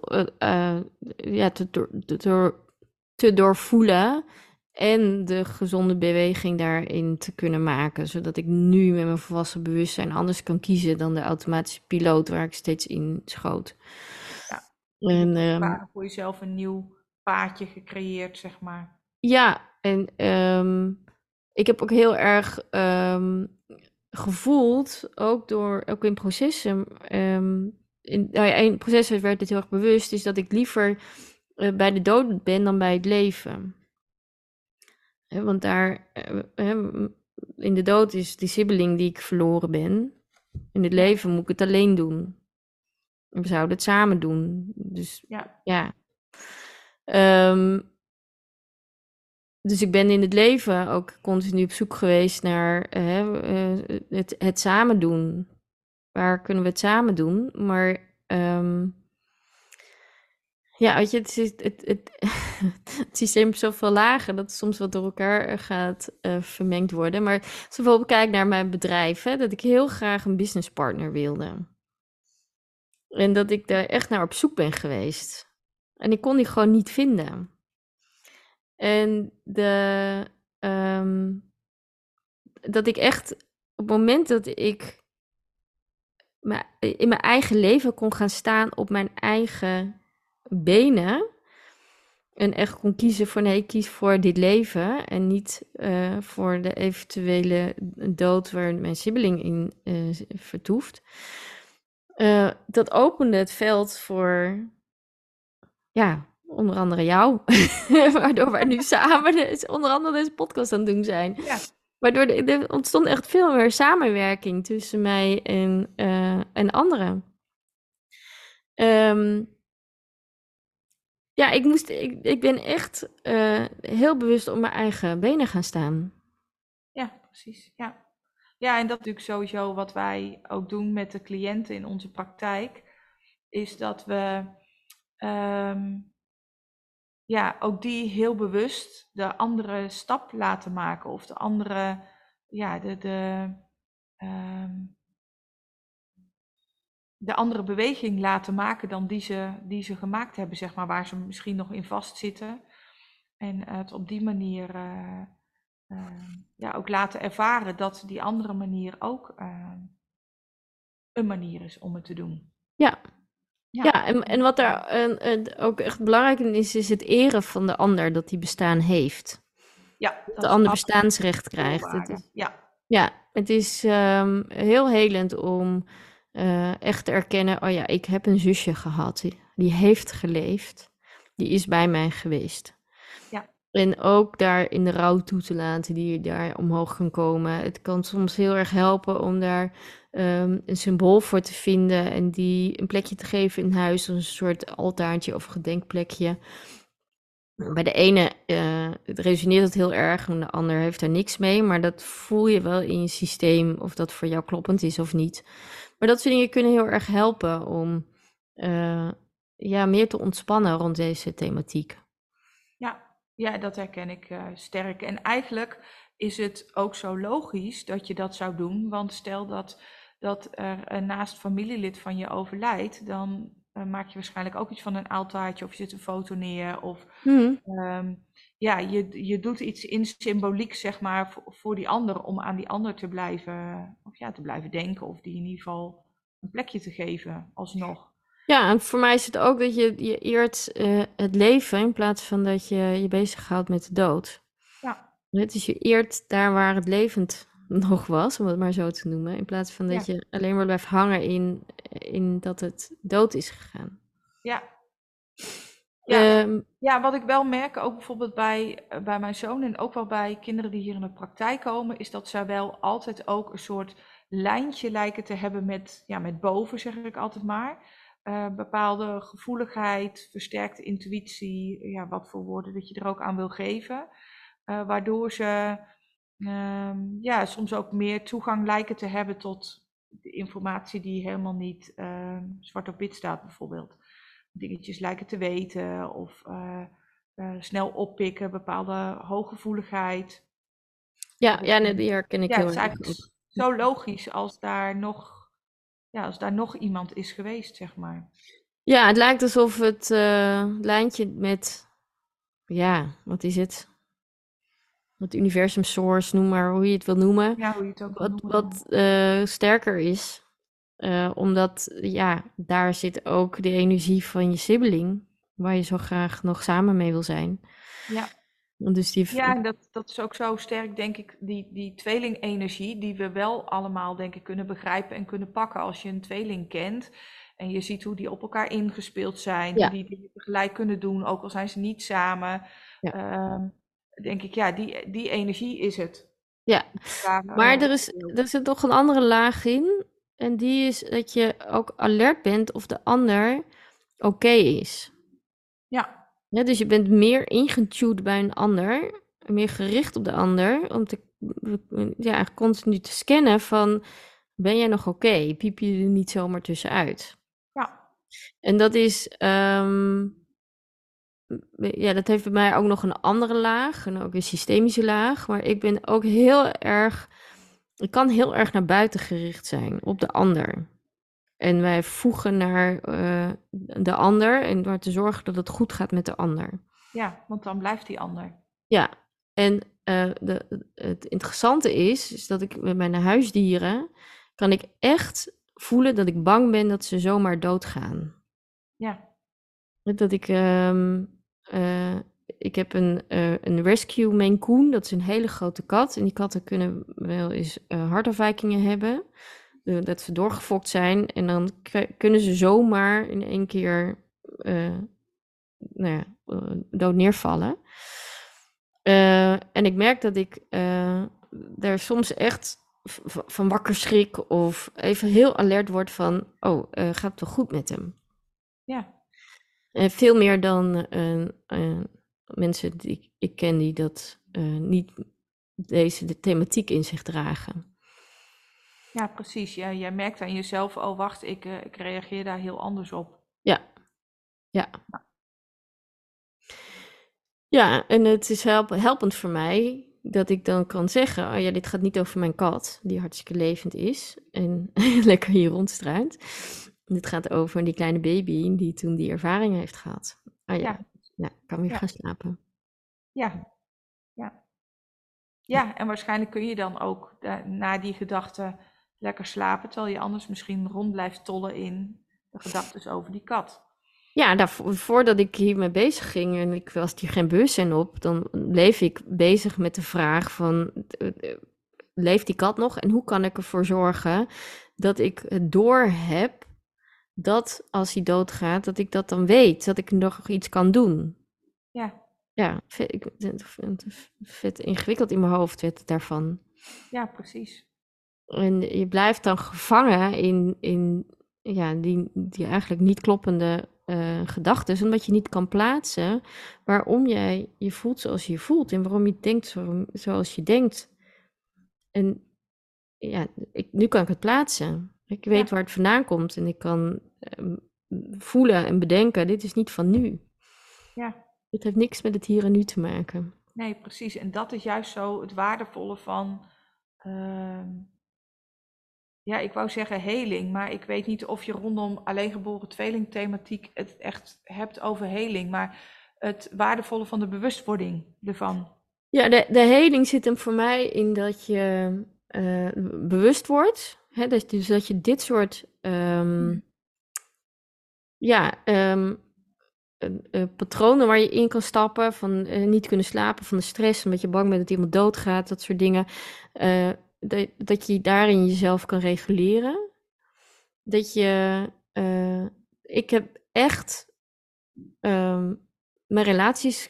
S2: te doorvoelen. En de gezonde beweging daarin te kunnen maken. Zodat ik nu met mijn volwassen bewustzijn anders kan kiezen dan de automatische piloot waar ik steeds in schoot.
S3: Ja,
S2: En
S3: voor jezelf een nieuw paadje gecreëerd, zeg maar.
S2: ja, en ik heb ook heel erg gevoeld, ook in processen, in processen werd het heel erg bewust, is dat ik liever bij de dood ben dan bij het leven. Want daar, in de dood is die sibbeling die ik verloren ben. In het leven moet ik het alleen doen. We zouden het samen doen. Dus ja. Dus ik ben in het leven ook continu op zoek geweest naar het samen doen. Waar kunnen we het samen doen? Maar ja, weet je, het systeem is zoveel lager dat het soms wat door elkaar gaat vermengd worden. Maar als ik bijvoorbeeld kijk naar mijn bedrijf, dat ik heel graag een businesspartner wilde. En dat ik daar echt naar op zoek ben geweest. En ik kon die gewoon niet vinden. En dat ik echt op het moment dat ik in mijn eigen leven kon gaan staan op mijn eigen benen en echt kon kiezen voor nee, ik kies voor dit leven en niet voor de eventuele dood waar mijn sibbeling in vertoeft. Dat opende het veld voor onder andere jou, waardoor wij nu samen onder andere deze podcast aan het doen zijn.
S3: Ja.
S2: Waardoor er ontstond echt veel meer samenwerking tussen mij en anderen. Ik ben echt heel bewust op mijn eigen benen gaan staan.
S3: Ja, precies. Ja. Ja, en dat is natuurlijk sowieso wat wij ook doen met de cliënten in onze praktijk, is dat we ook die heel bewust de andere stap laten maken of de andere, de andere beweging laten maken dan die ze gemaakt hebben, zeg maar, waar ze misschien nog in vastzitten. En het op die manier ook laten ervaren dat die andere manier ook een manier is om het te doen.
S2: Ja, en wat daar ook echt belangrijk in is het eren van de ander, dat die bestaan heeft.
S3: Ja,
S2: dat de ander bestaansrecht krijgt. Het is heel helend om echt te erkennen, oh ja, ik heb een zusje gehad, die heeft geleefd, die is bij mij geweest.
S3: Ja.
S2: En ook daar in de rouw toe te laten, die daar omhoog kan komen. Het kan soms heel erg helpen om daar een symbool voor te vinden en die een plekje te geven in huis, als een soort altaartje of gedenkplekje. Bij de ene het resoneert het heel erg en de ander heeft er niks mee, maar dat voel je wel in je systeem of dat voor jou kloppend is of niet. Maar dat soort dingen kunnen heel erg helpen om meer te ontspannen rond deze thematiek.
S3: Ja, dat herken ik sterk. En eigenlijk is het ook zo logisch dat je dat zou doen, want stel dat er naast familielid van je overlijdt, dan maak je waarschijnlijk ook iets van een altaartje of je zet een foto neer. Of je doet iets in symboliek, zeg maar, voor die ander, om aan die ander te blijven denken of die in ieder geval een plekje te geven, alsnog.
S2: Ja, en voor mij is het ook dat je eert het leven in plaats van dat je je bezighoudt met de dood.
S3: Ja.
S2: Dus je eert daar waar het levend nog was, om het maar zo te noemen, in plaats van dat je alleen maar blijft hangen in dat het dood is gegaan.
S3: Ja. Ja.
S2: Ehm,
S3: Ja, wat ik wel merk, ook bijvoorbeeld bij mijn zoon en ook wel bij kinderen die hier in de praktijk komen, is dat zij wel altijd ook een soort lijntje lijken te hebben met boven, zeg ik altijd maar. Bepaalde gevoeligheid, versterkte intuïtie, ja, wat voor woorden dat je er ook aan wil geven. Waardoor ze ja, soms ook meer toegang lijken te hebben tot de informatie die helemaal niet zwart op wit staat, bijvoorbeeld. Dingetjes lijken te weten of snel oppikken, bepaalde hooggevoeligheid.
S2: nee, die herken ik
S3: Ja,
S2: heel
S3: het is
S2: erg
S3: eigenlijk
S2: ook.
S3: zo logisch als daar nog iemand is geweest, zeg maar.
S2: Ja, het lijkt alsof het lijntje met, ja, wat is het? Het universum source, noem maar hoe je het wil noemen,
S3: Ja, hoe je het ook wil noemen.
S2: wat sterker is. Omdat, ja, daar zit ook de energie van je sibling, waar je zo graag nog samen mee wil zijn.
S3: Ja,
S2: Dus
S3: ja, en dat is ook zo sterk, denk ik, die tweelingenergie, die we wel allemaal, denk ik, kunnen begrijpen en kunnen pakken als je een tweeling kent. En je ziet hoe die op elkaar ingespeeld zijn, hoe
S2: ja,
S3: die dingen tegelijk kunnen doen, ook al zijn ze niet samen.
S2: ja,
S3: Ehm, denk ik, ja, die energie is het.
S2: ja.
S3: Daar,
S2: Maar
S3: op deel.
S2: er zit nog een andere laag in. En die is dat je ook alert bent of de ander oké is.
S3: Ja,
S2: Ja, dus je bent meer ingetuned bij een ander, meer gericht op de ander, om te, ja, continu te scannen van, ben jij nog oké? Piep je er niet zomaar tussenuit?
S3: ja,
S2: En dat is, ja, dat heeft bij mij ook nog een andere laag, en ook een systemische laag, maar ik ben ook heel erg, ik kan heel erg naar buiten gericht zijn, op de ander. En wij voegen naar de ander en door te zorgen dat het goed gaat met de ander.
S3: ja, want dan blijft die ander.
S2: Ja, en het interessante is dat ik met mijn huisdieren kan ik echt voelen dat ik bang ben dat ze zomaar doodgaan.
S3: Ja,
S2: Dat ik heb een rescue Maine Coon, dat is een hele grote kat. En die katten kunnen wel eens hartafwijkingen hebben. Dat ze doorgefokt zijn en dan kunnen ze zomaar in één keer nou ja, dood neervallen. En ik merk dat ik daar soms echt van wakker schrik of even heel alert word van, oh, gaat het wel goed met hem?
S3: ja,
S2: Veel meer dan mensen die ik ken die dat niet de thematiek in zich dragen.
S3: ja, precies. Ja, jij merkt aan jezelf, oh wacht, ik reageer daar heel anders op.
S2: Ja, ja. Ja, en het is helpend voor mij dat ik dan kan zeggen, oh ja, dit gaat niet over mijn kat, die hartstikke levend is en lekker hier rondstruint. Dit gaat over die kleine baby die toen die ervaring heeft gehad. Ah ja,
S3: Ja,
S2: nou, kan weer
S3: ja,
S2: gaan slapen.
S3: ja, ja. Ja, en waarschijnlijk kun je dan ook na die gedachte lekker slapen, terwijl je anders misschien rond blijft tollen in de gedachten over die kat.
S2: Ja, voordat ik hiermee bezig ging en ik was hier geen bewustzijn op, dan bleef ik bezig met de vraag van, leeft die kat nog? En hoe kan ik ervoor zorgen dat ik het door heb dat als hij doodgaat, dat ik dat dan weet, dat ik nog iets kan doen.
S3: Ja,
S2: Ja, vet ingewikkeld in mijn hoofd werd het daarvan.
S3: ja, precies.
S2: En je blijft dan gevangen in ja, die eigenlijk niet kloppende gedachten, omdat je niet kan plaatsen waarom jij je voelt zoals je je voelt en waarom je denkt zoals je denkt. En ja, nu kan ik het plaatsen. Ik weet
S3: Ja,
S2: waar het vandaan komt en ik kan voelen en bedenken, dit is niet van nu.
S3: ja,
S2: Het heeft niks met het hier en nu te maken.
S3: nee, precies. En dat is juist zo het waardevolle van, ehm, ja, ik wou zeggen heling, maar ik weet niet of je rondom alleengeboren tweeling thematiek het echt hebt over heling, maar het waardevolle van de bewustwording ervan.
S2: Ja, de heling zit hem voor mij in dat je bewust wordt. Hè, dus dat je dit soort ja, patronen waar je in kan stappen, van niet kunnen slapen, van de stress, omdat je bang bent dat iemand doodgaat, dat soort dingen. Dat je daarin jezelf kan reguleren. Dat je, ik heb echt mijn relaties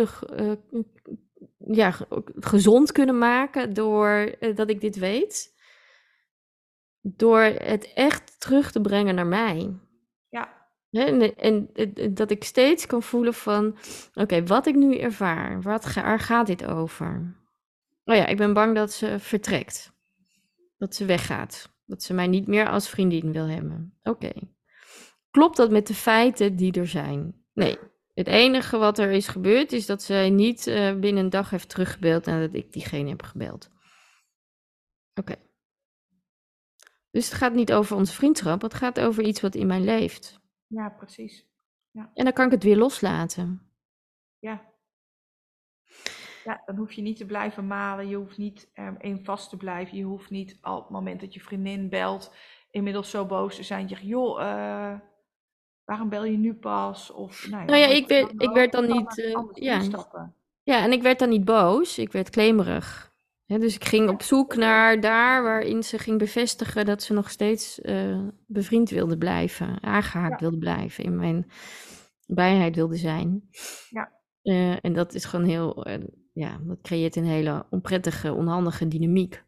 S2: gezond kunnen maken door dat ik dit weet. Door het echt terug te brengen naar mij.
S3: Ja,
S2: Hè, en dat ik steeds kan voelen van, oké, wat ik nu ervaar, waar gaat dit over? Oh ja, ik ben bang dat ze vertrekt. Dat ze weggaat. Dat ze mij niet meer als vriendin wil hebben. Oké. Klopt dat met de feiten die er zijn? Nee. Het enige wat er is gebeurd is dat zij niet binnen een dag heeft teruggebeld en dat ik diegene heb gebeld. Oké. Dus het gaat niet over onze vriendschap, het gaat over iets wat in mij leeft.
S3: ja, precies.
S2: En dan kan ik het weer loslaten.
S3: Ja. Ja, dan hoef je niet te blijven malen. Je hoeft niet in vast te blijven. Je hoeft niet op het moment dat je vriendin belt inmiddels zo boos te zijn. Je zegt, joh, waarom bel je nu pas? Of,
S2: Nou ja,
S3: had je
S2: ik werd dan
S3: kan
S2: niet...
S3: er anders
S2: ja.
S3: instappen.
S2: Ja, en ik werd dan niet boos. Ik werd klemerig. Dus ik ging op zoek naar daar waarin ze ging bevestigen dat ze nog steeds bevriend wilde blijven. Aangehaakt wilde blijven. In mijn bijheid wilde zijn.
S3: Ja.
S2: En dat is gewoon heel... dat creëert een hele onprettige, onhandige dynamiek.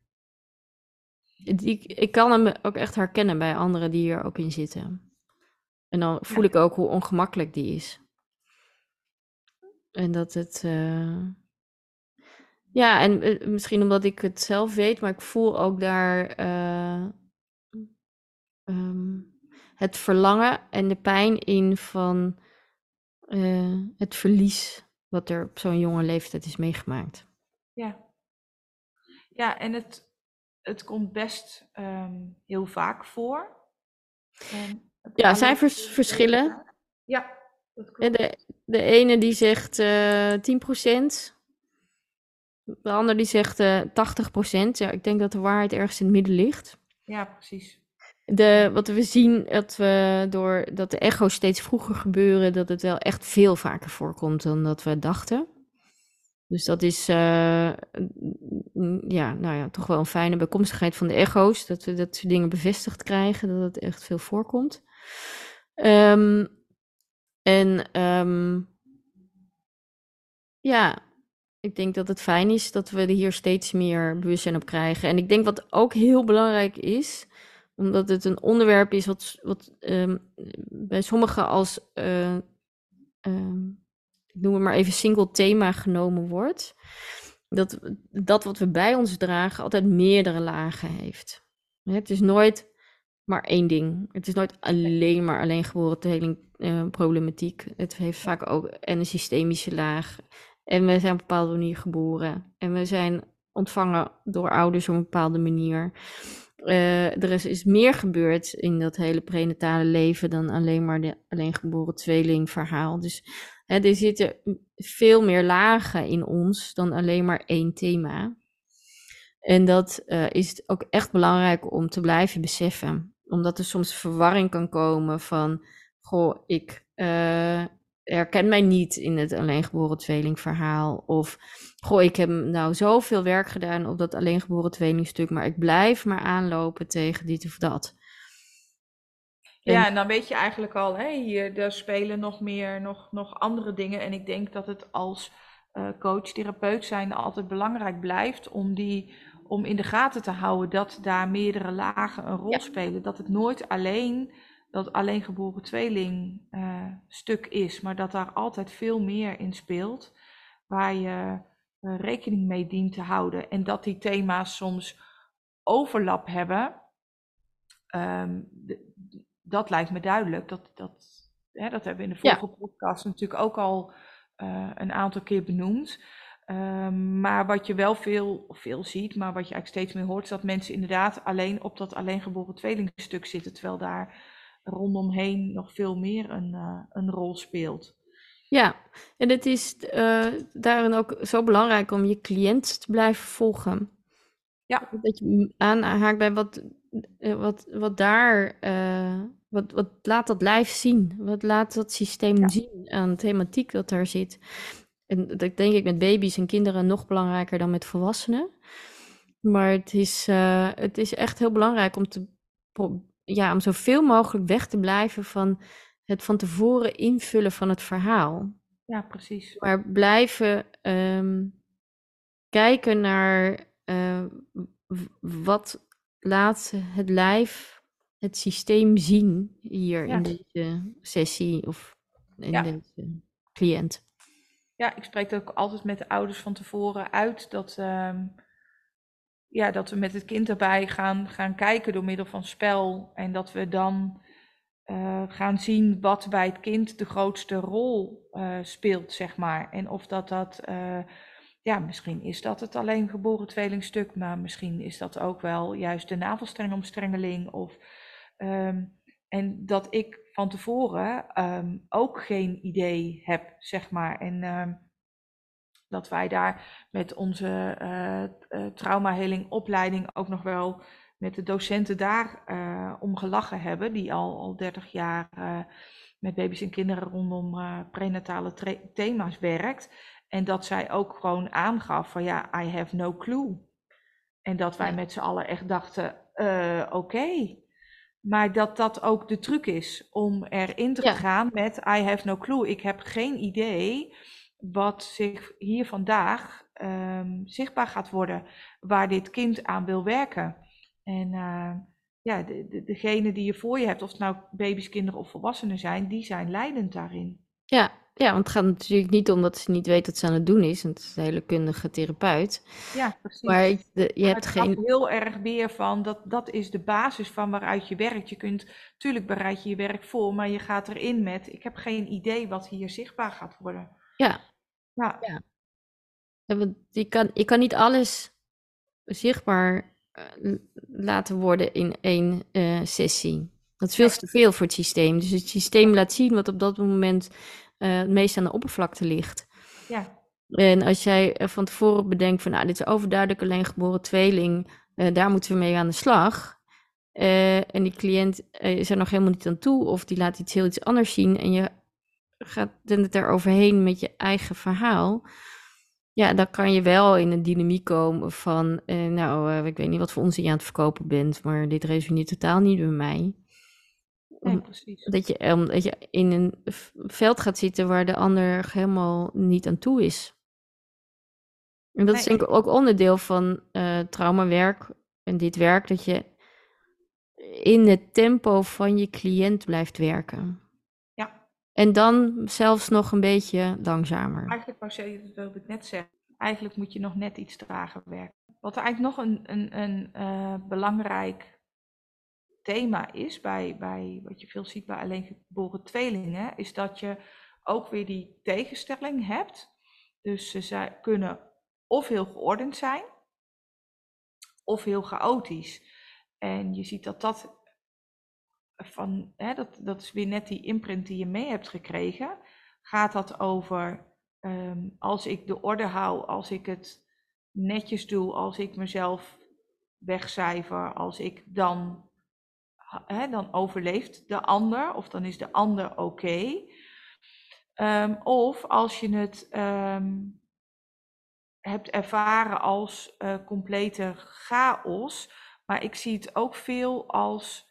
S2: Ik kan hem ook echt herkennen bij anderen die hier ook in zitten. En dan voel ik ook hoe ongemakkelijk die is. En dat het... Ja, en misschien omdat ik het zelf weet, maar ik voel ook daar het verlangen en de pijn in van het verlies wat er op zo'n jonge leeftijd is meegemaakt.
S3: Ja, ja, en het komt best heel vaak voor.
S2: Ja, zijn verschillen.
S3: Ja, dat klopt.
S2: De ene die zegt 10%. De ander die zegt 80%. Ja, ik denk dat de waarheid ergens in het midden ligt.
S3: Ja, precies.
S2: Wat we zien, doordat de echo's steeds vroeger gebeuren, dat het wel echt veel vaker voorkomt dan dat we dachten. Dus dat is toch wel een fijne bijkomstigheid van de echo's, dat we dat soort dingen bevestigd krijgen, dat het echt veel voorkomt. Ik denk dat het fijn is dat we er hier steeds meer bewustzijn op krijgen. En ik denk wat ook heel belangrijk is, omdat het een onderwerp is wat bij sommigen als, ik noem het maar even single thema genomen wordt. Dat wat we bij ons dragen altijd meerdere lagen heeft. Het is nooit maar één ding. Het is nooit alleen maar alleengeboren tweeling problematiek. Het heeft vaak ook een systemische laag. En we zijn op een bepaalde manier geboren. En we zijn ontvangen door ouders op een bepaalde manier. Er is meer gebeurd in dat hele prenatale leven dan alleen maar de alleengeboren tweeling verhaal. Dus er zitten veel meer lagen in ons dan alleen maar één thema. En dat is ook echt belangrijk om te blijven beseffen. Omdat er soms verwarring kan komen van, goh, ik herken mij niet in het alleengeboren tweelingverhaal. Of, goh, ik heb nou zoveel werk gedaan op dat alleengeboren tweelingstuk, maar ik blijf maar aanlopen tegen dit of dat.
S3: Ja, en dan weet je eigenlijk al, er spelen nog andere dingen. En ik denk dat het als coach, therapeut zijn altijd belangrijk blijft om in de gaten te houden dat daar meerdere lagen een rol spelen. Dat het nooit dat alleengeboren tweeling stuk is, maar dat daar altijd veel meer in speelt waar je rekening mee dient te houden. En dat die thema's soms overlap hebben, dat lijkt me duidelijk. Dat hebben we in de vorige podcast natuurlijk ook al een aantal keer benoemd. Maar wat je wel veel ziet, maar wat je eigenlijk steeds meer hoort, is dat mensen inderdaad alleen op dat alleengeboren tweelingstuk zitten, terwijl daar rondomheen nog veel meer een rol speelt.
S2: Ja, en het is daarin ook zo belangrijk om je cliënt te blijven volgen.
S3: Ja.
S2: Dat je aanhaakt bij wat daar, wat laat dat lijf zien? Wat laat dat systeem zien aan thematiek dat daar zit? En dat denk ik met baby's en kinderen nog belangrijker dan met volwassenen. Maar het is echt heel belangrijk om zoveel mogelijk weg te blijven van het van tevoren invullen van het verhaal.
S3: Ja, precies.
S2: Maar blijven kijken naar wat laat het lijf, het systeem zien hier
S3: Ja,
S2: in deze sessie of in
S3: ja.
S2: deze cliënt.
S3: Ja, ik spreek het ook altijd met de ouders van tevoren uit dat we met het kind erbij gaan kijken door middel van spel. En dat we dan gaan zien wat bij het kind de grootste rol speelt, zeg maar. En of misschien is dat het alleen geboren tweelingstuk, maar misschien is dat ook wel juist de navelstrengomstrengeling. En dat ik van tevoren ook geen idee heb, zeg maar. En dat wij daar met onze traumaheling opleiding ook nog wel met de docenten daar om gelachen hebben, die al 30 jaar met baby's en kinderen rondom prenatale thema's werkt. En dat zij ook gewoon aangaf van ja, I have no clue. En dat wij met z'n allen echt dachten, oké. Maar dat dat ook de truc is om erin te gaan met I have no clue. Ik heb geen idee wat zich hier vandaag zichtbaar gaat worden, waar dit kind aan wil werken. En degene die je voor je hebt, of het nou baby's, kinderen of volwassenen zijn, die zijn leidend daarin.
S2: Ja, want het gaat natuurlijk niet om dat ze niet weet wat ze aan het doen is. Want het is een hele kundige therapeut.
S3: Ja, precies.
S2: Maar je hebt
S3: het
S2: geen...
S3: gaat heel erg weer van, dat is de basis van waaruit je werkt. Je kunt, tuurlijk bereid je je werk voor, maar je gaat erin met, ik heb geen idee wat hier zichtbaar gaat worden.
S2: Ja. Want je kan niet alles zichtbaar laten worden in één sessie. Dat is veel te veel voor het systeem. Dus het systeem laat zien wat op dat moment het meest aan de oppervlakte ligt.
S3: Ja.
S2: En als jij van tevoren bedenkt van, nou, dit is overduidelijk alleen geboren tweeling, daar moeten we mee aan de slag. En die cliënt is er nog helemaal niet aan toe, of die laat heel iets anders zien en je gaat het er overheen met je eigen verhaal. Ja, dan kan je wel in een dynamiek komen van, ik weet niet wat voor onzin je aan het verkopen bent, maar dit resoneert totaal niet bij mij.
S3: Nee, precies.
S2: Dat je in een veld gaat zitten waar de ander helemaal niet aan toe is. En dat is denk ik ook onderdeel van traumawerk en dit werk, dat je in het tempo van je cliënt blijft werken.
S3: Ja.
S2: En dan zelfs nog een beetje langzamer.
S3: Eigenlijk wilde ik net zeggen, eigenlijk moet je nog net iets trager werken. Wat er eigenlijk nog een belangrijk thema is bij wat je veel ziet bij alleengeboren tweelingen, is dat je ook weer die tegenstelling hebt. Dus ze kunnen of heel geordend zijn, of heel chaotisch. En je ziet dat is weer net die imprint die je mee hebt gekregen. Gaat dat over als ik de orde hou, als ik het netjes doe, als ik mezelf wegcijfer, als ik dan overleeft de ander, of dan is de ander oké. Of als je het hebt ervaren als complete chaos. Maar ik zie het ook veel als...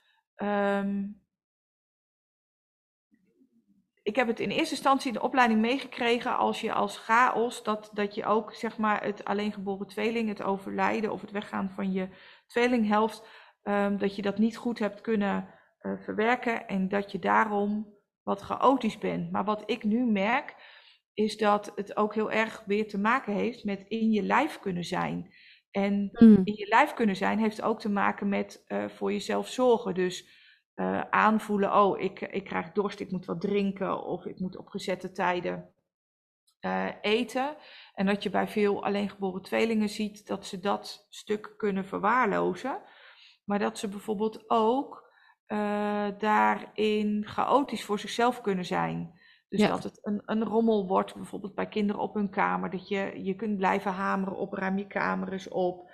S3: ik heb het in eerste instantie in de opleiding meegekregen als je als chaos, dat je ook zeg maar het alleengeboren tweeling, het overlijden of het weggaan van je tweelinghelft, dat je dat niet goed hebt kunnen verwerken en dat je daarom wat chaotisch bent. Maar wat ik nu merk, is dat het ook heel erg weer te maken heeft met in je lijf kunnen zijn. En in je lijf kunnen zijn heeft ook te maken met voor jezelf zorgen. Dus aanvoelen, oh, ik krijg dorst, ik moet wat drinken of ik moet op gezette tijden eten. En dat je bij veel alleengeboren tweelingen ziet dat ze dat stuk kunnen verwaarlozen. Maar dat ze bijvoorbeeld ook daarin chaotisch voor zichzelf kunnen zijn. Dus dat het een rommel wordt, bijvoorbeeld bij kinderen op hun kamer. Dat je kunt blijven hameren, opruim je kamer eens op.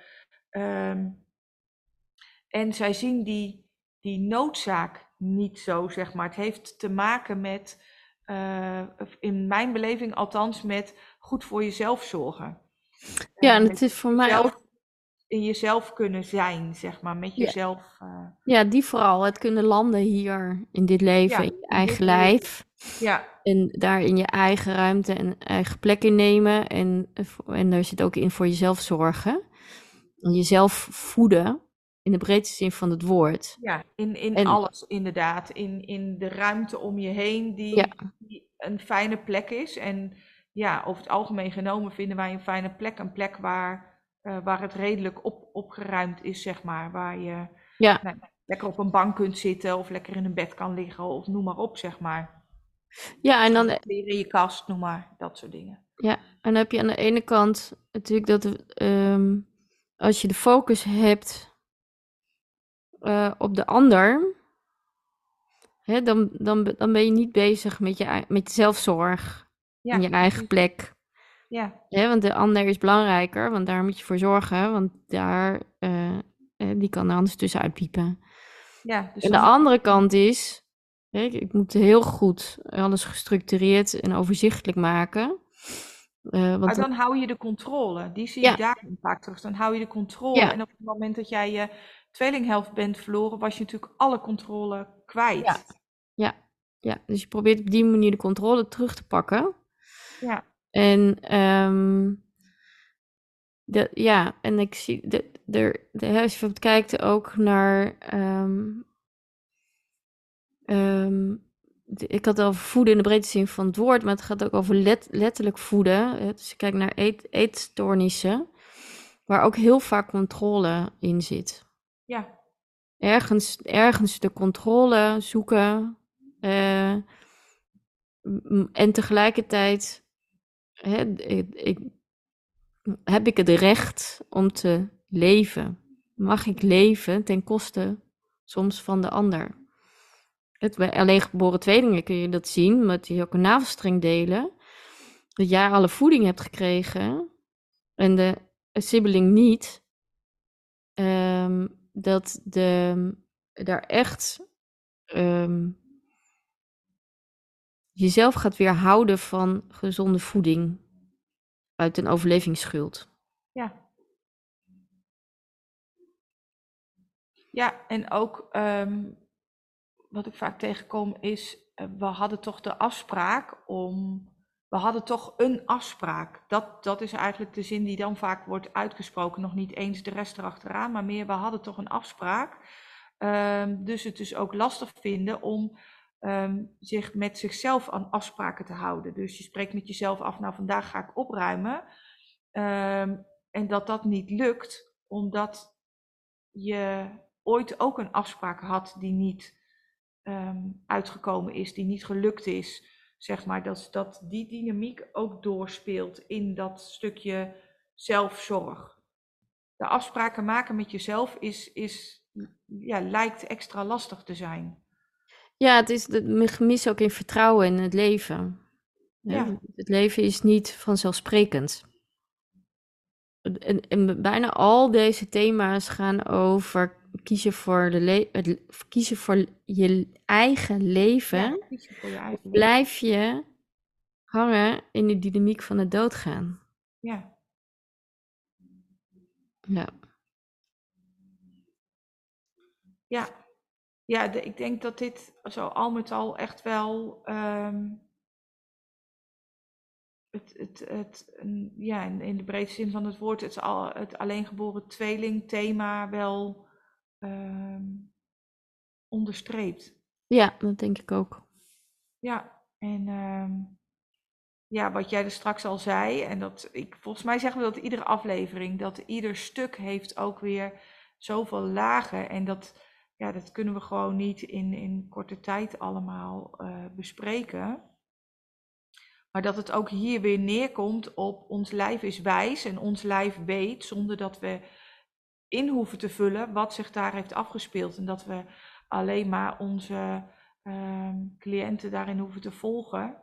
S3: En zij zien die noodzaak niet zo, zeg maar. Het heeft te maken met, in mijn beleving althans, met goed voor jezelf zorgen.
S2: Ja, en het is voor mij ook
S3: in jezelf kunnen zijn, zeg maar, met
S2: Ja.
S3: jezelf.
S2: Ja, die vooral. Het kunnen landen hier in dit leven,
S3: Ja,
S2: in je
S3: in
S2: eigen
S3: dit leven.
S2: lijf.
S3: Ja,
S2: En daar in je eigen ruimte en eigen plek in nemen. En daar zit ook in voor jezelf zorgen. En jezelf voeden, in de breedste zin van het woord.
S3: ja, in
S2: En
S3: alles inderdaad. In de ruimte om je heen
S2: ja,
S3: die een fijne plek is. En ja, over het algemeen genomen vinden wij een fijne plek. Een plek waar het redelijk opgeruimd is, zeg maar. Waar je
S2: ja,
S3: nou, lekker op een bank kunt zitten of lekker in een bed kan liggen of noem maar op, zeg maar.
S2: ja, en dan,
S3: Kleren in je kast, noem maar, dat soort dingen.
S2: ja, en dan heb je aan de ene kant natuurlijk dat als je de focus hebt op de ander, hè, dan ben je niet bezig met je zelfzorg en
S3: Ja,
S2: je eigen
S3: precies.
S2: plek.
S3: Ja,
S2: Hè, want de ander is belangrijker, want daar moet je voor zorgen, want die kan er anders tussenuit piepen.
S3: ja, dus
S2: En de
S3: dan heb je.
S2: andere kant is, hè, ik moet heel goed alles gestructureerd en overzichtelijk maken.
S3: Maar
S2: Want
S3: dan hou je de controle. Die zie
S2: ja,
S3: ik daarin vaak terug. Dan hou je de controle.
S2: ja,
S3: En op het moment dat jij je tweelinghelft bent verloren, was je natuurlijk alle controle
S2: ja,
S3: kwijt.
S2: ja, ja. Dus je probeert op die manier de controle terug te pakken.
S3: Ja,
S2: En ja, en ik zie als je kijkt ook naar ik had het over voeden in de breedste zin van het woord, maar het gaat ook over letterlijk voeden. Dus je kijkt naar eetstoornissen, waar ook heel vaak controle in zit.
S3: ja,
S2: Ergens de controle zoeken en tegelijkertijd heb ik het recht om te leven. Mag ik leven ten koste soms van de ander? Bij alleen geboren tweelingen kun je dat zien, omdat die ook een navelstreng delen. Dat jij alle voeding hebt gekregen en de sibling niet. Dat daar echt jezelf gaat weerhouden van gezonde voeding uit een overlevingsschuld.
S3: ja. Ja, en ook wat ik vaak tegenkom is, we hadden toch de afspraak om. We hadden toch een afspraak. Dat is eigenlijk de zin die dan vaak wordt uitgesproken. Nog niet eens de rest erachteraan, maar meer we hadden toch een afspraak. Dus het is ook lastig vinden om zich met zichzelf aan afspraken te houden. Dus je spreekt met jezelf af, nou vandaag ga ik opruimen. En dat niet lukt, omdat je ooit ook een afspraak had die niet uitgekomen is, die niet gelukt is, zeg maar, dat die dynamiek ook doorspeelt in dat stukje zelfzorg. De afspraken maken met jezelf lijkt extra lastig te zijn.
S2: Ja, het is het gemis ook in vertrouwen in het leven.
S3: Ja,
S2: Het leven is niet vanzelfsprekend. En bijna al deze thema's gaan over kiezen voor, kiezen voor je eigen leven.
S3: ja, kies je voor je
S2: Of
S3: eigen leven.
S2: blijf je hangen in de dynamiek van het doodgaan?
S3: Ja,
S2: Ja.
S3: ja. Ja, ik denk dat dit zo al met al echt wel in de breedste zin van het woord, het alleengeboren tweeling thema wel onderstreept.
S2: Ja, dat denk ik ook.
S3: Ja, en wat jij er straks al zei, en volgens mij zeggen we dat iedere aflevering, dat ieder stuk heeft ook weer zoveel lagen. En dat kunnen we gewoon niet in korte tijd allemaal bespreken. Maar dat het ook hier weer neerkomt op ons lijf is wijs en ons lijf weet, zonder dat we in hoeven te vullen wat zich daar heeft afgespeeld. En dat we alleen maar onze cliënten daarin hoeven te volgen.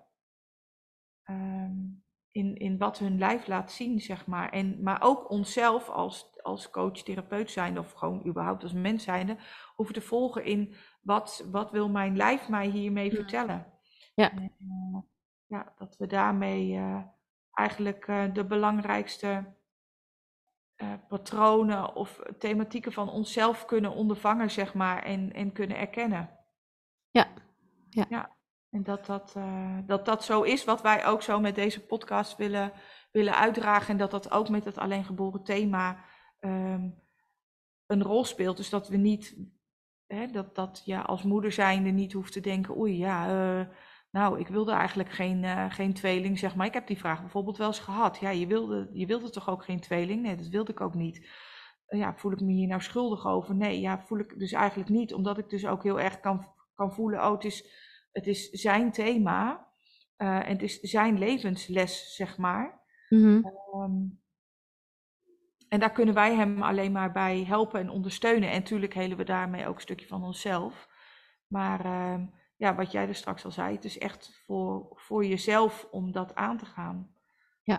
S3: In wat hun lijf laat zien, zeg maar. Maar ook onszelf als coach, therapeut zijnde, of gewoon überhaupt als mens zijnde, hoeven te volgen in wat wil mijn lijf mij hiermee vertellen.
S2: Ja.
S3: En, dat we daarmee eigenlijk de belangrijkste patronen of thematieken van onszelf kunnen ondervangen, zeg maar, en kunnen erkennen.
S2: Ja.
S3: En dat zo is wat wij ook zo met deze podcast willen uitdragen. En dat ook met het alleen geboren thema een rol speelt. Dus dat we niet, dat je als moeder zijnde niet hoeft te denken, oei ja, nou ik wilde eigenlijk geen tweeling, zeg maar. Ik heb die vraag bijvoorbeeld wel eens gehad. Ja, je wilde toch ook geen tweeling? Nee, dat wilde ik ook niet. Voel ik me hier nou schuldig over? Nee, ja, voel ik dus eigenlijk niet. Omdat ik dus ook heel erg kan voelen, het is zijn thema en het is zijn levensles, zeg maar. En daar kunnen wij hem alleen maar bij helpen en ondersteunen. En natuurlijk helen we daarmee ook een stukje van onszelf. Maar wat jij er straks al zei, het is echt voor jezelf om dat aan te gaan.
S2: Ja.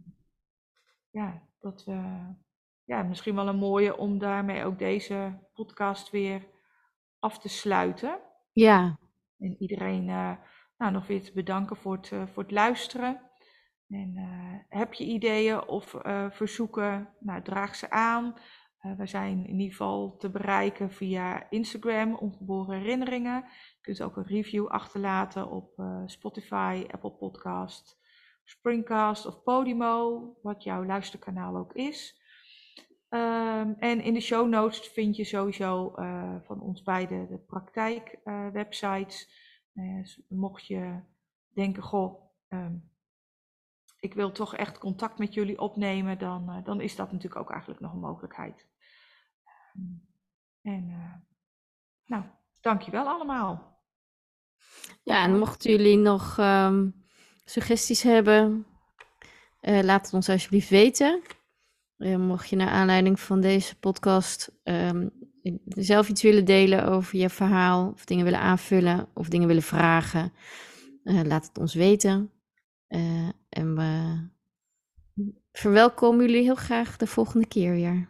S3: En misschien wel een mooie om daarmee ook deze podcast weer af te sluiten.
S2: Ja.
S3: En iedereen nog weer te bedanken voor het luisteren. En heb je ideeën of verzoeken, draag ze aan. We zijn in ieder geval te bereiken via Instagram, Ongeboren Herinneringen. Je kunt ook een review achterlaten op Spotify, Apple Podcast, Springcast of Podimo, wat jouw luisterkanaal ook is. En in de show notes vind je sowieso van ons beiden de praktijkwebsites. Mocht je denken, ik wil toch echt contact met jullie opnemen, dan is dat natuurlijk ook eigenlijk nog een mogelijkheid. Dankjewel allemaal.
S2: Ja, en mochten jullie nog suggesties hebben, laat het ons alsjeblieft weten. Mocht je naar aanleiding van deze podcast zelf iets willen delen over je verhaal, of dingen willen aanvullen, of dingen willen vragen, laat het ons weten. En we verwelkomen jullie heel graag de volgende keer weer.